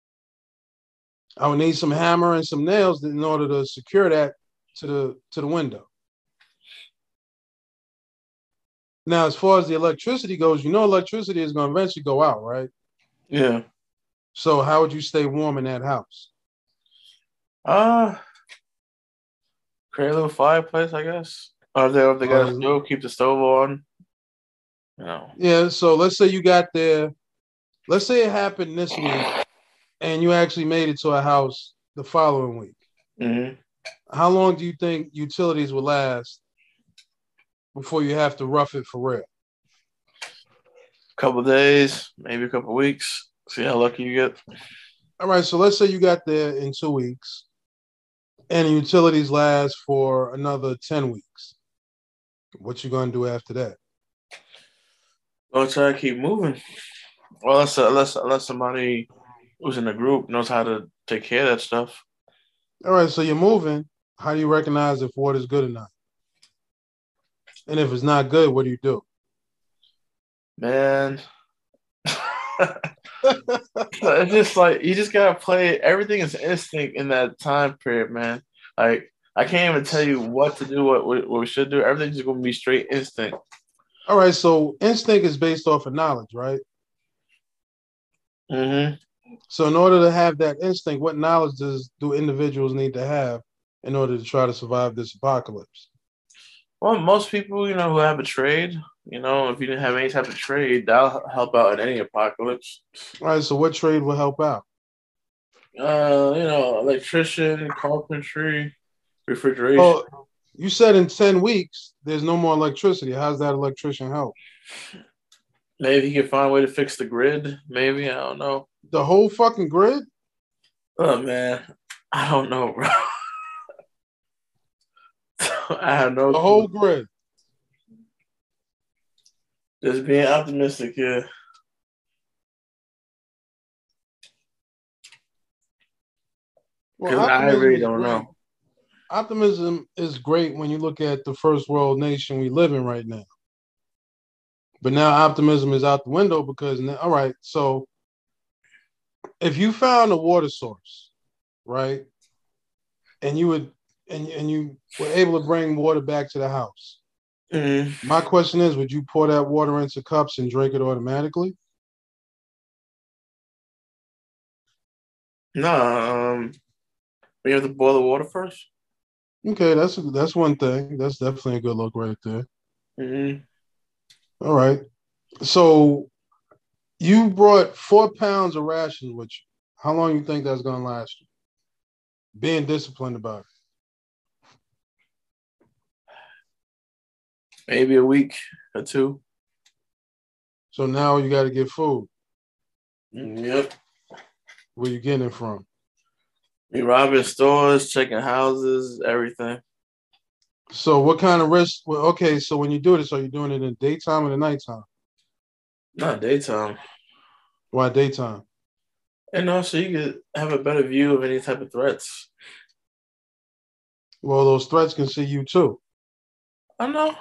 I would need some hammer and some nails in order to secure that to the to the window. Now, as far as the electricity goes, you know electricity is going to eventually go out, right?
Yeah.
So how would you stay warm in that house?
Uh create a little fireplace, I guess. Or if they if they got a
Um,
stove, keep the stove on. You know.
Yeah, so let's say you got there, let's say it happened this week and you actually made it to a house the following week.
Mm-hmm.
How long do you think utilities will last before you have to rough it for real?
Couple days, maybe a couple weeks. See how lucky you get.
All right, so let's say you got there in two weeks and the utilities last for another ten weeks. What you gonna do after that?
I'll try to keep moving. Well, unless unless unless somebody who's in the group knows how to take care of that stuff.
All right, so you're moving. How do you recognize if water's good or not? And if it's not good, what do you do?
Man. It's just like you just gotta play. Everything is instinct in that time period, man. Like I can't even tell you what to do, what what, what we should do. Everything's just gonna be straight instinct.
All right, so instinct is based off of knowledge, right?
Mm-hmm.
So in order to have that instinct, what knowledge does do individuals need to have in order to try to survive this apocalypse?
Well, most people, you know, who have a trade, you know, if you didn't have any type of trade, that'll help out in any apocalypse.
All right, so what trade will help out?
Uh, you know, electrician, carpentry, refrigeration.
Oh, you said in ten weeks, there's no more electricity. How's that electrician help?
Maybe he can find a way to fix the grid. Maybe I don't know.
The whole fucking grid?
Oh man, I don't know, bro. I have no.
The whole grid.
Just being optimistic, yeah. Because
Well,
I really
is
don't
great.
know.
Optimism is great when you look at the first world nation we live in right now. But now optimism is out the window because, now, all right, so if you found a water source, right, and you would and, and you were able to bring water back to the house,
Mm-hmm.
my question is, would you pour that water into cups and drink it automatically?
No, um, we have to boil the water first.
Okay, that's that's one thing. That's definitely a good look right there.
Mm-hmm.
All right. So you brought four pounds of rations with you. How long you think that's gonna last you? Being disciplined about it.
Maybe a week or two.
So now you got to get food.
Mm, Yep.
Where you getting it from?
We robbing stores, checking houses, everything.
So what kind of risk? Well, okay, so when you do this, are you doing it in the daytime or the nighttime?
Not daytime.
Why daytime?
And also, you could have a better view of any type of threats.
Well, those threats can see you too.
I know.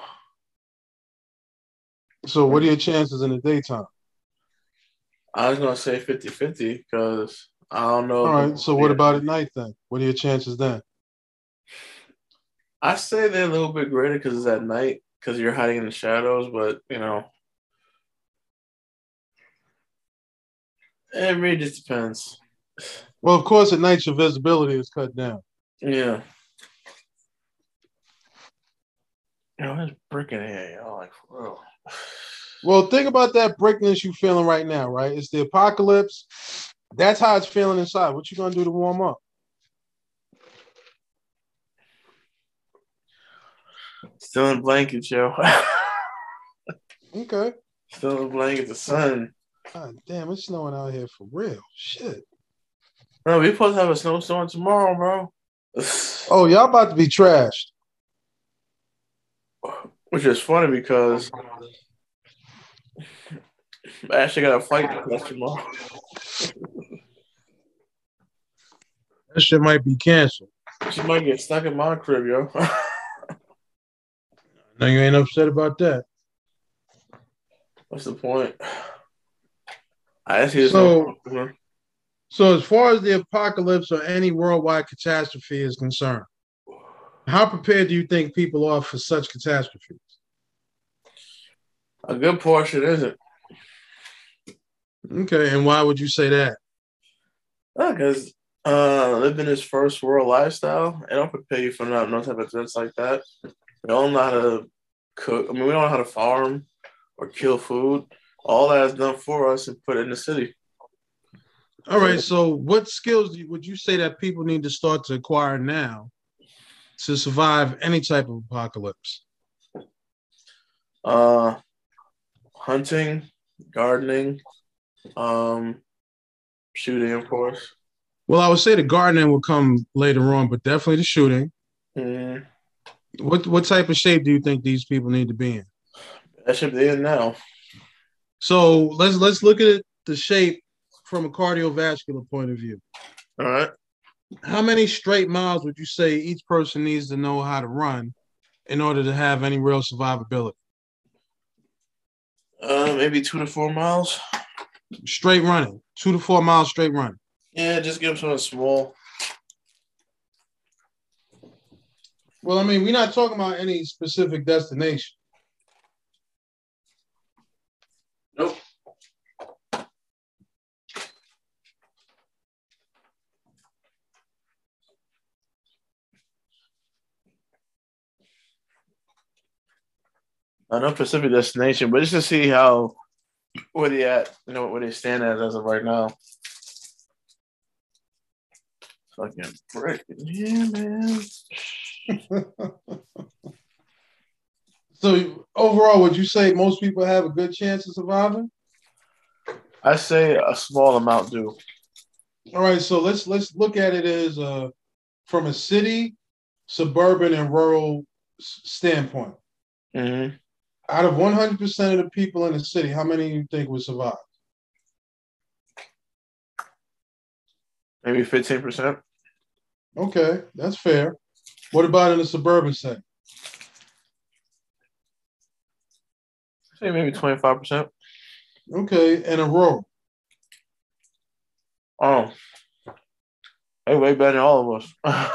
So what are your chances in the daytime?
I was gonna say fifty-fifty because I don't know.
All
If
right. So what about at night then? What are your chances then?
I say they're a little bit greater because it's at night because you're hiding in the shadows, but you know, it really just depends.
Well, of course, at night your visibility is cut down.
Yeah. You know, it's breaking here, y'all. Like, for real.
Well, think about that breakness you feeling right now, right? It's the apocalypse. That's how it's feeling inside. What you gonna do to warm up?
Still in blankets, yo.
Okay.
Still in blankets, the sun.
God damn, it's snowing out here for real. Shit.
Bro, we supposed to have a snowstorm tomorrow, bro.
Oh, y'all about to be trashed.
Which is funny because I actually got a flight to catch tomorrow.
That shit might be canceled.
She might get stuck in my crib, yo.
No, you ain't upset about that.
What's the point? I actually
So,
know.
so as far as the apocalypse or any worldwide catastrophe is concerned, how prepared do you think people are for such catastrophes?
A good portion isn't.
Okay, and why would you say that?
Because uh, living this first world lifestyle, it don't prepare you for no, no type of events like that. We don't know how to cook. I mean, we don't know how to farm or kill food. All that is done for us and put in the city.
All right, so what skills do you, would you say that people need to start to acquire now to survive any type of apocalypse?
Uh, hunting, gardening, um, shooting, of course.
Well, I would say the gardening will come later on, but definitely the shooting.
Mm,
What what type of shape do you think these people need to be in?
that should be in now.
So let's let's look at the shape from a cardiovascular point of view.
All right.
How many straight miles would you say each person needs to know how to run in order to have any real survivability?
Uh, maybe two to four miles.
Straight running, two to four miles straight running.
Yeah, just give them something small.
Well, I mean, we're not talking about any specific destination.
Nope. Uh, no specific destination, but just to see how where they at, you know, where they stand at as of right now. Fucking brick. Yeah, man.
So overall, would you say most people have a good chance of surviving?
I say a small amount do.
All right, so let's let's look at it as uh, from a city, suburban, and rural s- standpoint.
Mm-hmm.
Out of one hundred percent of the people in the city, how many do you think would survive?
Maybe fifteen percent.
Okay, that's fair. What about in the suburban setting?
Say maybe twenty-five percent.
Okay, and a rural?
Oh. Hey, way better than all of us.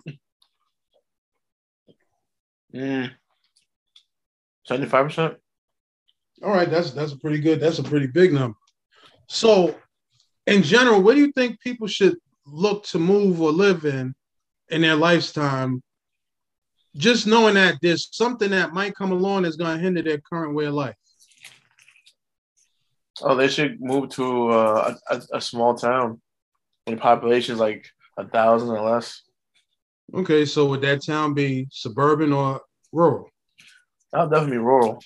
mm. seventy-five percent.
All right, that's that's a pretty good, that's a pretty big number. So, in general, where do you think people should look to move or live in in their lifetime? Just knowing that there's something that might come along that's going to hinder their current way of life.
Oh, they should move to uh, a, a small town when the population is like a thousand or less.
Okay, so would that town be suburban or rural?
That'll definitely be rural.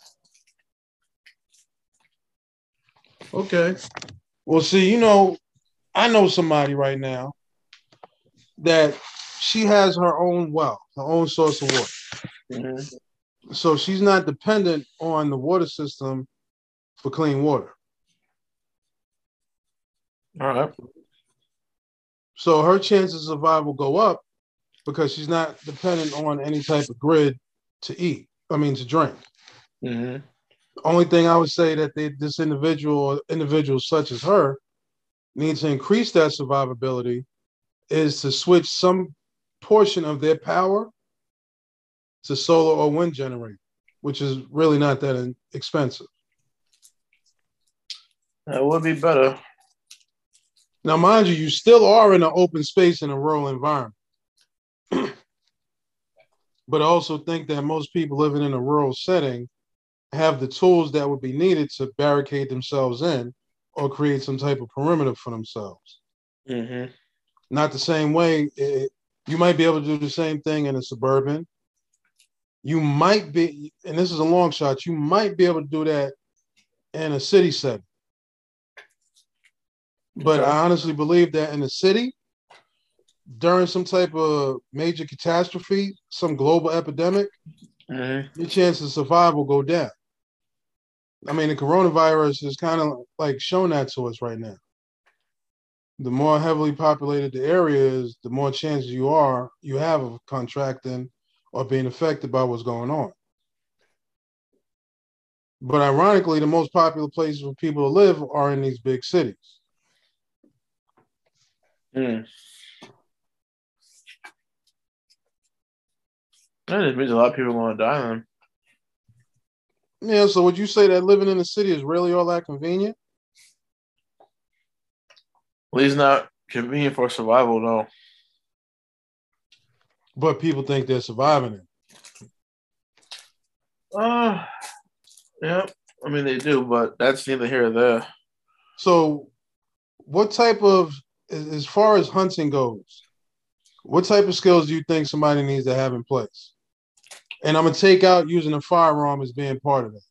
Okay. Well, see, you know, I know somebody right now that she has her own well, her own source of water.
Mm-hmm.
So she's not dependent on the water system for clean water.
All right.
So her chances of survival go up because she's not dependent on any type of grid to eat. I mean, to drink.
Mm-hmm.
The only thing I would say that they, this individual or individuals such as her need to increase that survivability is to switch some portion of their power to solar or wind generator, which is really not that expensive.
That would be better.
Now, mind you, you still are in an open space in a rural environment. But I also think that most people living in a rural setting have the tools that would be needed to barricade themselves in or create some type of perimeter for themselves.
Mm-hmm.
Not the same way. It, you might be able to do the same thing in a suburban. You might be, and this is a long shot, you might be able to do that in a city setting. But
Okay.
I honestly believe that in the city, during some type of major catastrophe, some global epidemic,
Mm-hmm.
your chance of survival go down. I mean, the coronavirus is kind of like showing that to us right now. The more heavily populated the area is, the more chances you are you have of contracting or being affected by what's going on. But ironically, the most popular places for people to live are in these big cities.
Mm. That just means a lot of people are going to die then.
Yeah, so would you say that living in the city is really all that convenient?
At least not convenient for survival, no.
But people think they're surviving it.
Uh, yeah, I mean, they do, but that's neither here or there.
So what type of, as far as hunting goes, what type of skills do you think somebody needs to have in place? And I'm going to take out using a firearm as being part of it.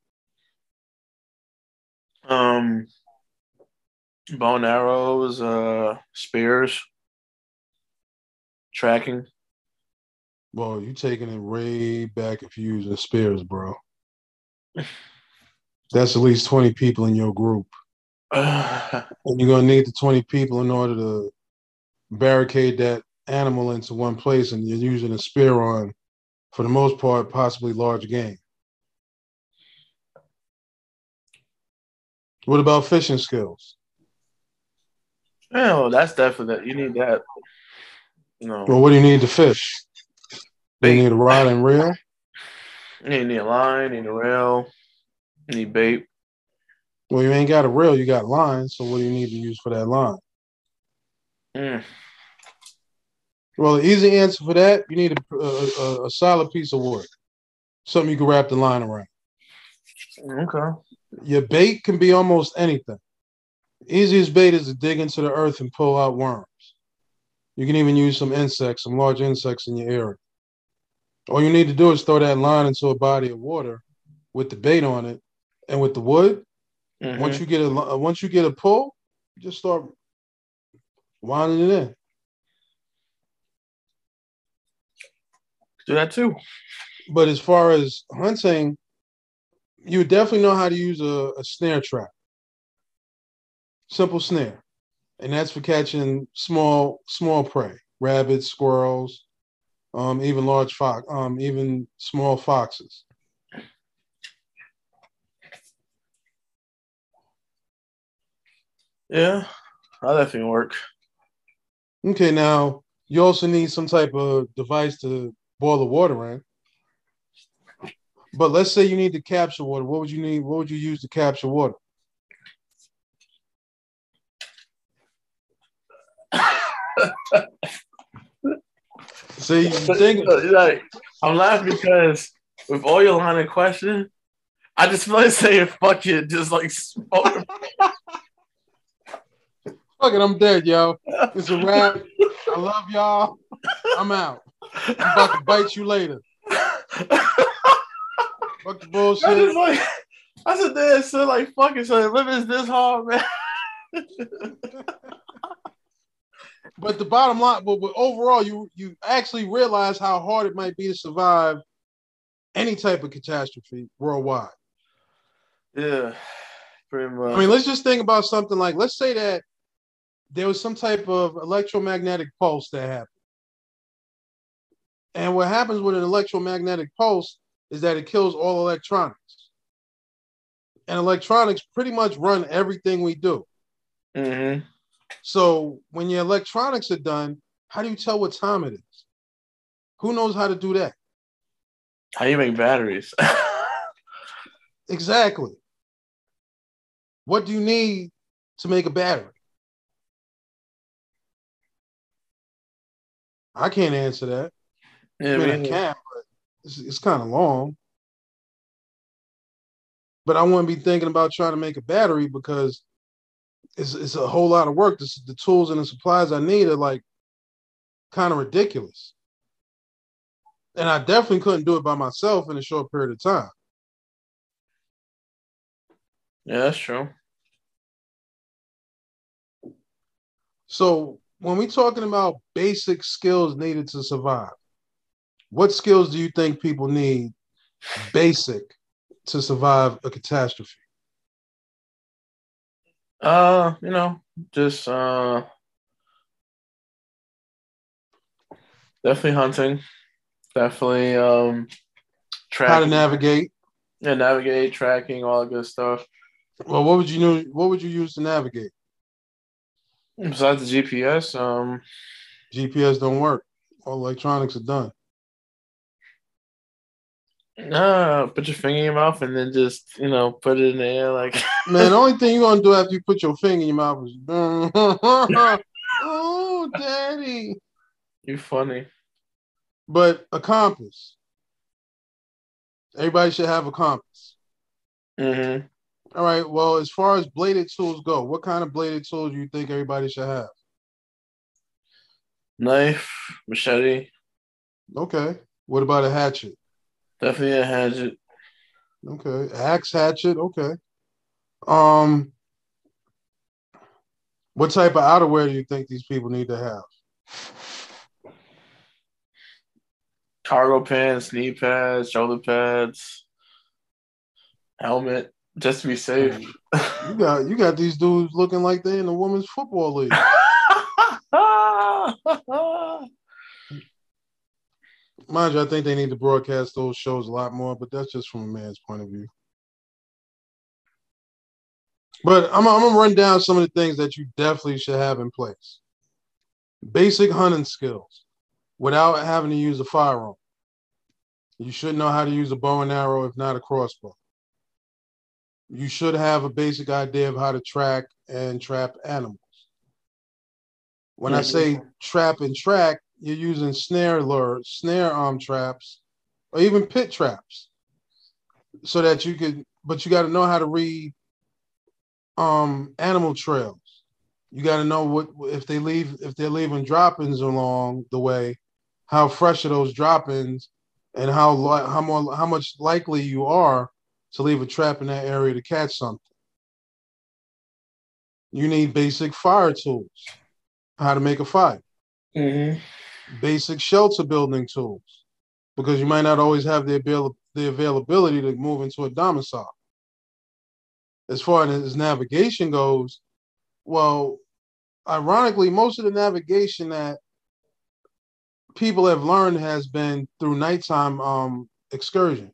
Um, bow and arrows, uh, spears, tracking.
Well, you're taking it way back if you're using spears, bro. That's at least twenty people in your group. And you're going to need the twenty people in order to barricade that animal into one place, and you're using a spear on, for the most part, possibly large game. What about fishing skills?
Yeah, well, that's definite. You need that. You know,
Well, what do you need to fish? Do you
bait.
need a rod and reel?
You need a line, you need a rail, you need bait.
Well, you ain't got a reel, you got line, so what do you need to use for that line?
Mm.
Well, the easy answer for that, you need a, a, a solid piece of wood, something you can wrap the line around.
Okay.
Your bait can be almost anything. The easiest bait is to dig into the earth and pull out worms. You can even use some insects, some large insects in your area. All you need to do is throw that line into a body of water with the bait on it, and with the wood.
Mm-hmm.
Once you get a once you get a pull, just start winding it in.
Do that too.
But as far as hunting, you definitely know how to use a, a snare trap. Simple snare. And that's for catching small, small prey, rabbits, squirrels, um, even large fox, um, even small foxes.
Yeah, that definitely work.
Okay, now you also need some type of device to boil the water in. But let's say you need to capture water. What would you need? What would you use to capture water? See, you think
like, I'm laughing because with all your line of question, I just feel like saying fuck it, just like fuck
it, I'm dead, yo. It's a wrap. I love y'all. I'm out. I'm about to bite you later. Fuck the bullshit.
I just like I said that so like fucking so living is this hard, man.
But the bottom line, but, but overall, you you actually realize how hard it might be to survive any type of catastrophe worldwide.
Yeah, pretty much.
I mean, let's just think about something like, let's say that there was some type of electromagnetic pulse that happened. And what happens with an electromagnetic pulse is that it kills all electronics. And electronics pretty much run everything we do.
Mm-hmm.
So when your electronics are done, how do you tell what time it is? Who knows how to do that?
How do you make batteries?
Exactly. What do you need to make a battery? I can't answer that.
Yeah,
I mean,
me
I
neither.
can, but it's, it's kind of long. But I wouldn't be thinking about trying to make a battery because it's, it's a whole lot of work. This, the tools and the supplies I need are like kind of ridiculous. And I definitely couldn't do it by myself in a short period of time.
Yeah, that's true.
So when we're talking about basic skills needed to survive, what skills do you think people need basic to survive a catastrophe?
Uh, you know, just uh, definitely hunting. Definitely um,
How to
tracking.
navigate?
Yeah, navigate, tracking, all that good stuff.
Well, what would you know? What would you use to navigate?
Besides the G P S, um,
G P S don't work. All electronics are done.
uh, put your finger in your mouth and then just, you know, put it in the air like.
Man, the only thing you're gonna do after you put your finger in your mouth is, oh, daddy.
You funny.
But a compass. Everybody should have a compass.
Mm-hmm.
All right. Well, as far as bladed tools go, what kind of bladed tools do you think everybody should have?
Knife, machete.
Okay. What about a hatchet?
Definitely a hatchet.
Okay. Axe, hatchet. Okay. Um, what type of outerwear do you think these people need to have?
Cargo pants, knee pads, shoulder pads, helmet, just to be safe.
You got you got these dudes looking like they're in the women's football league. Mind you, I think they need to broadcast those shows a lot more, but that's just from a man's point of view. But I'm, I'm gonna run down some of the things that you definitely should have in place. Basic hunting skills without having to use a firearm. You should know how to use a bow and arrow, if not a crossbow. You should have a basic idea of how to track and trap animals. When mm-hmm. I say trap and track, you're using snare lures, snare arm traps, or even pit traps, so that you could. But you got to know how to read um, animal trails. You got to know what if they leave if they're leaving droppings along the way, how fresh are those droppings, and how how more how much likely you are to leave a trap in that area to catch something. You need basic fire tools, how to make a fire.
Mm-hmm.
Basic shelter building tools, because you might not always have the, avail- the availability to move into a domicile. As far as navigation goes, well, ironically, most of the navigation that people have learned has been through nighttime um, excursions.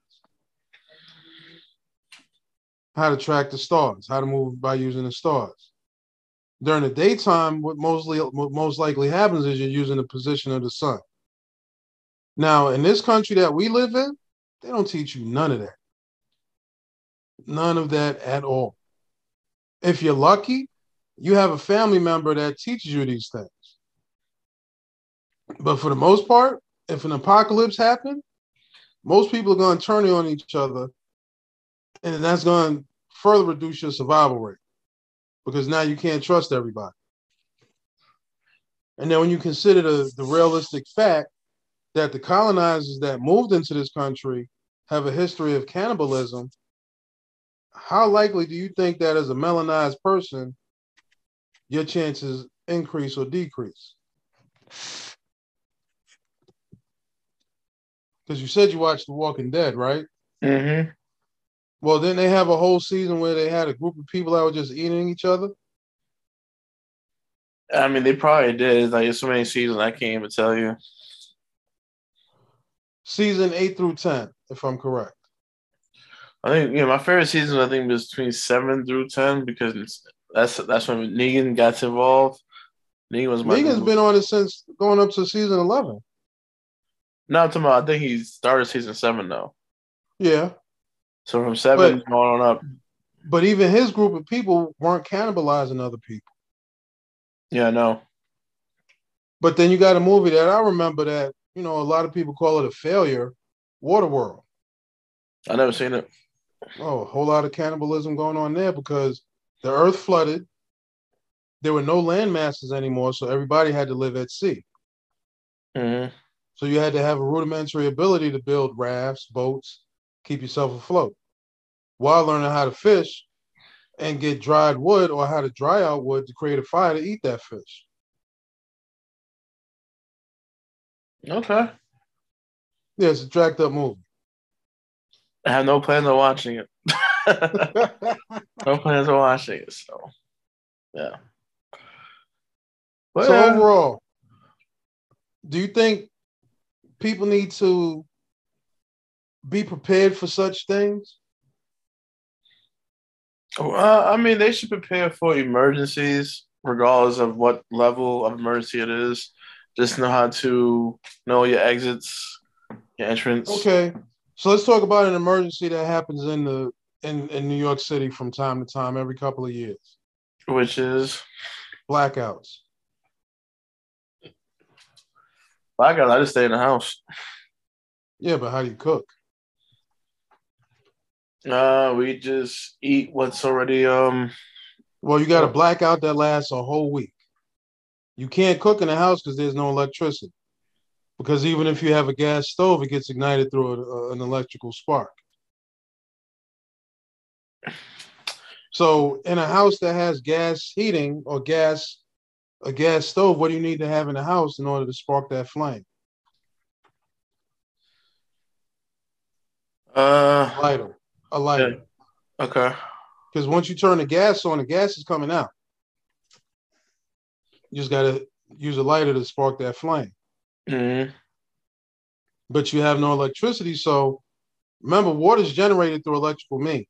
How to track the stars, how to move by using the stars. During the daytime, what mostly what most likely happens is you're using the position of the sun. Now, in this country that we live in, they don't teach you none of that. None of that at all. If you're lucky, you have a family member that teaches you these things. But for the most part, if an apocalypse happens, most people are going to turn on each other, and that's going to further reduce your survival rate, because now you can't trust everybody. And then when you consider the, the realistic fact that the colonizers that moved into this country have a history of cannibalism, how likely do you think that as a melanized person, your chances increase or decrease? Because you said you watched The Walking Dead, right?
Mm-hmm.
Well, then they have a whole season where they had a group of people that were just eating each other.
I mean, they probably did. Like, it's so many seasons, I can't even tell you.
season eight through ten, if I'm correct.
I think you know my favorite season. I think was between seven through ten because it's, that's that's when Negan got involved. Negan was my.
Negan's been on it since going up to season eleven.
No, I'm talking about. I think he started season seven though.
Yeah.
So from seven
but,
going on up.
But even his group of people weren't cannibalizing other people.
Yeah, I know.
But then you got a movie that I remember that, you know, a lot of people call it a failure, Waterworld.
I never seen it.
Oh, a whole lot of cannibalism going on there because the earth flooded. There were no land masses anymore, so everybody had to live at sea.
Mm-hmm.
So you had to have a rudimentary ability to build rafts, boats, keep yourself afloat, while learning how to fish and get dried wood or how to dry out wood to create a fire to eat that fish.
Okay.
Yeah, it's a jacked up movie.
I have no plans on watching it. No plans on watching it, so yeah. But,
so
uh,
overall, do you think people need to be prepared for such things?
Uh, I mean, they should prepare for emergencies, regardless of what level of emergency it is. Just know how to know your exits, your entrance.
Okay, so let's talk about an emergency that happens in the in, in New York City from time to time, every couple of years.
Which is
blackouts.
Blackouts. I just stay in the house.
Yeah, but how do you cook?
Uh, we just eat what's already um.
Well, you got a blackout that lasts a whole week. You can't cook in the house because there's no electricity. Because even if you have a gas stove, it gets ignited through a, a, an electrical spark. So in a house that has gas heating or gas, a gas stove, what do you need to have in the house in order to spark that flame?
Uh,
a lighter. A lighter.
Yeah. Okay.
Because once you turn the gas on, the gas is coming out. You just got to use a lighter to spark that flame.
Mm-hmm.
But you have no electricity. So remember, water is generated through electrical means.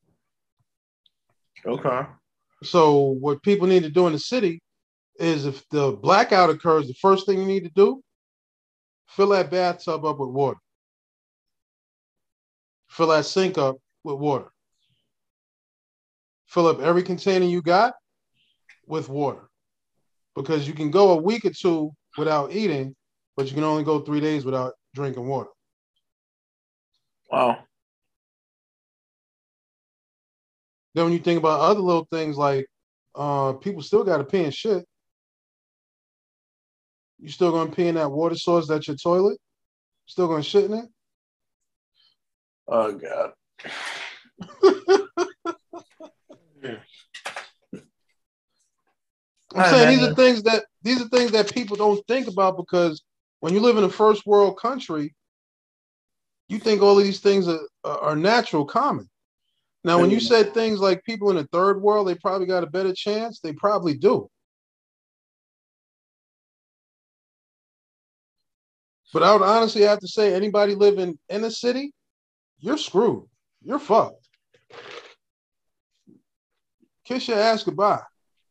Okay.
So what people need to do in the city is if the blackout occurs, the first thing you need to do, fill that bathtub up with water. Fill that sink up with water. Fill up every container you got with water. Because you can go a week or two without eating, but you can only go three days without drinking water.
Wow.
Then when you think about other little things like uh, people still got to pee and shit. You still going to pee in that water source that's your toilet? Still going to shit in it?
Oh, God.
I'm saying these are things that these are things that people don't think about because when you live in a first world country, you think all of these things are, are natural, common. Now, when you said things like people in the third world, they probably got a better chance. They probably do. But I would honestly have to say anybody living in a city, you're screwed. You're fucked. Kiss your ass goodbye.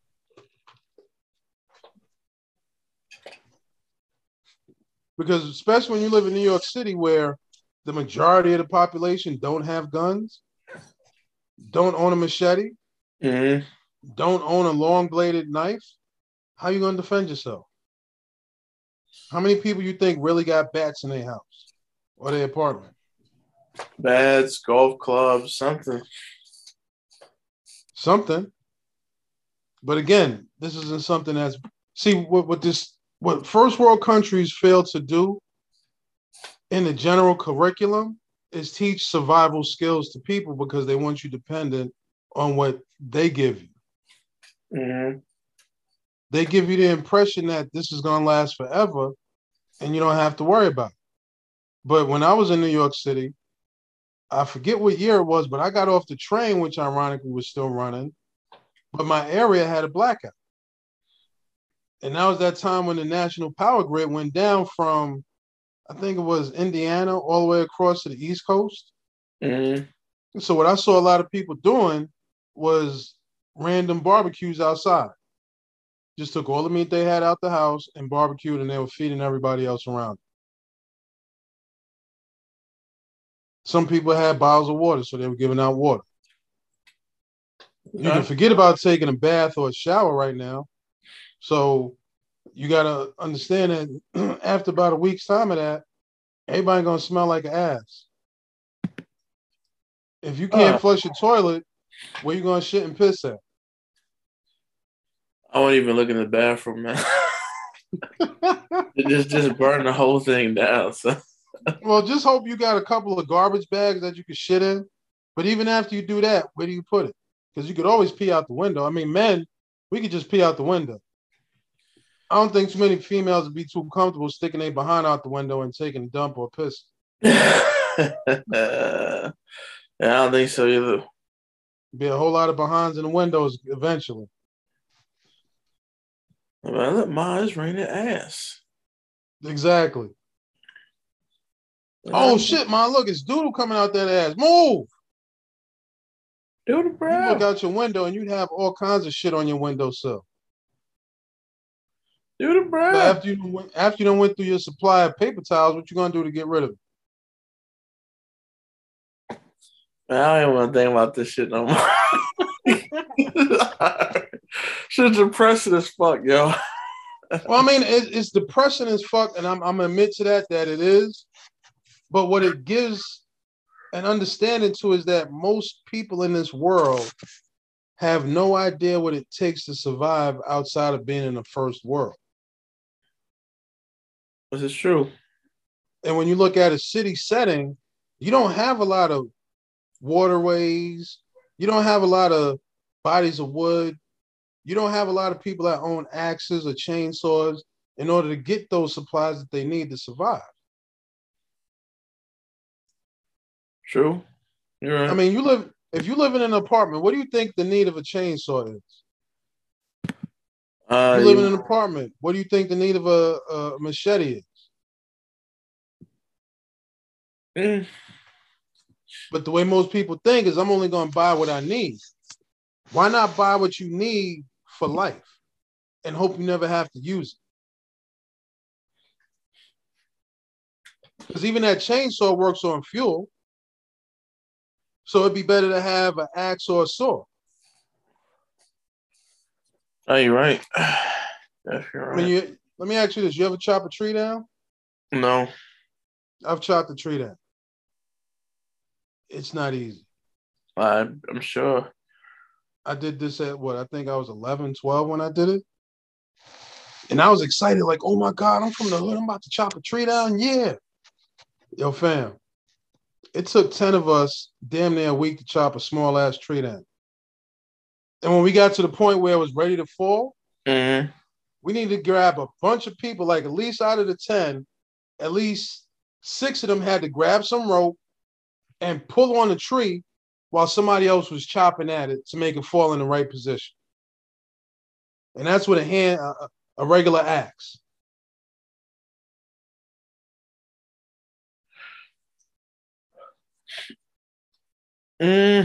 Because especially when you live in New York City where the majority of the population don't have guns, don't own a machete,
mm-hmm.
don't own a long-bladed knife, how you going to defend yourself? How many people you think really got bats in their house or their apartment?
Bats, golf clubs, something.
Something. But again, this isn't something that's... See, what, what this... What first world countries fail to do in the general curriculum is teach survival skills to people because they want you dependent on what they give you.
Mm-hmm.
They give you the impression that this is going to last forever and you don't have to worry about it. But when I was in New York City, I forget what year it was, but I got off the train, which ironically was still running, but my area had a blackout. And that was that time when the national power grid went down from, I think it was Indiana, all the way across to the East Coast.
Mm-hmm.
So what I saw a lot of people doing was random barbecues outside. Just took all the meat they had out the house and barbecued, and they were feeding everybody else around. Some people had bottles of water, so they were giving out water. You can forget about taking a bath or a shower right now. So you got to understand that after about a week's time of that, everybody going to smell like an ass. If you can't uh, flush your toilet, where you going to shit and piss at?
I won't even look in the bathroom, man. just, just burn the whole thing down. So.
Well, just hope you got a couple of garbage bags that you can shit in. But even after you do that, where do you put it? Because you could always pee out the window. I mean, men, we could just pee out the window. I don't think too many females would be too comfortable sticking their behind out the window and taking a dump or piss.
uh, yeah, I don't think so either.
Be a whole lot of behinds in the windows eventually.
Well, look, Ma, it's raining ass.
Exactly. Yeah. Oh, shit, Ma, look, it's doodle coming out that ass. Move!
Doodle, bro.
You look out your window and you'd have all kinds of shit on your windowsill.
Doodle, bro.
But after you, after you done went through your supply of paper towels, what you going to do to get rid of it?
Man, I don't even want to think about this shit no more. Shit's depressing as fuck, yo.
Well, I mean, it, it's depressing as fuck, and I'm, I'm going to admit to that, that it is. But what it gives an understanding to is that most people in this world have no idea what it takes to survive outside of being in the first world.
This is true.
And when you look at a city setting, you don't have a lot of waterways. You don't have a lot of bodies of wood. You don't have a lot of people that own axes or chainsaws in order to get those supplies that they need to survive.
True. You're right.
I mean, you live if you live in an apartment, what do you think the need of a chainsaw is? Uh, you live you, in an apartment. What do you think the need of a, a machete is?
Mm.
But the way most people think is I'm only going to buy what I need. Why not buy what you need for life and hope you never have to use it? Because even that chainsaw works on fuel. So it'd be better to have an axe or a saw.
Oh, you're right. Yes, you're right.
When you, let me ask you this. You ever chop a tree down?
No.
I've chopped a tree down. It's not easy.
I, I'm sure.
I did this at what? I think I was eleven, twelve when I did it. And I was excited, like, oh my God, I'm from the hood. I'm about to chop a tree down. Yeah. Yo, fam. It took ten of us damn near a week to chop a small ass tree down. And when we got to the point where it was ready to fall,
mm-hmm.
we needed to grab a bunch of people, like at least out of the ten, at least six of them had to grab some rope and pull on the tree while somebody else was chopping at it to make it fall in the right position. And that's with a hand, a, a regular axe.
Mm.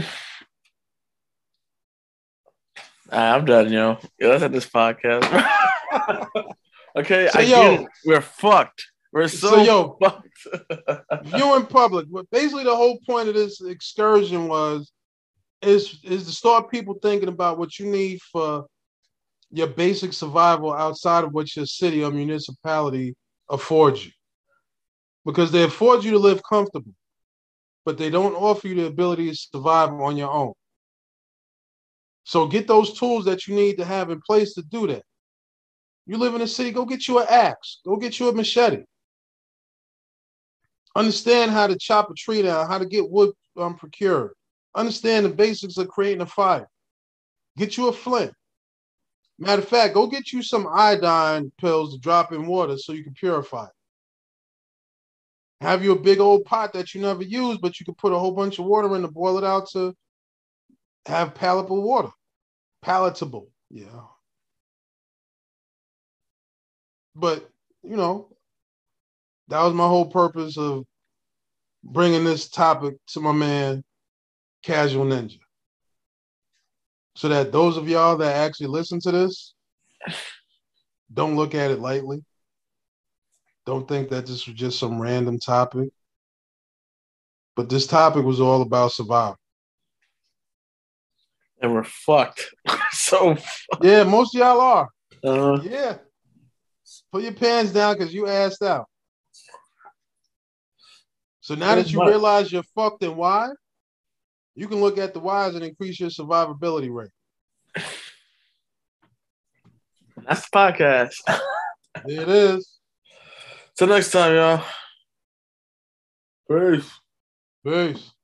I'm done, yo. Yeah, let's end this podcast. Okay,
so,
I
yo,
get it. We're fucked. We're so,
so yo,
fucked.
You in public. But basically, the whole point of this excursion was is is to start people thinking about what you need for your basic survival outside of what your city or municipality affords you, because they afford you to live comfortable, but they don't offer you the ability to survive on your own. So get those tools that you need to have in place to do that. You live in a city, go get you an axe. Go get you a machete. Understand how to chop a tree down, how to get wood um, procured. Understand the basics of creating a fire. Get you a flint. Matter of fact, go get you some iodine pills to drop in water so you can purify it. Have you a big old pot that you never use, but you can put a whole bunch of water in to boil it out to have palatable water. Palatable, yeah. But, you know, that was my whole purpose of bringing this topic to my man, Casual Ninja. So that those of y'all that actually listen to this don't look at it lightly. Don't think that this was just some random topic. But this topic was all about survival.
And we're fucked. so fucked.
Yeah, most of y'all are.
Uh,
Yeah. Put your pants down because you asked out. So now that you
much.
realize you're fucked and why, you can look at the whys and increase your survivability rate.
That's the podcast.
There it is.
Till next time, y'all. Peace.
Peace.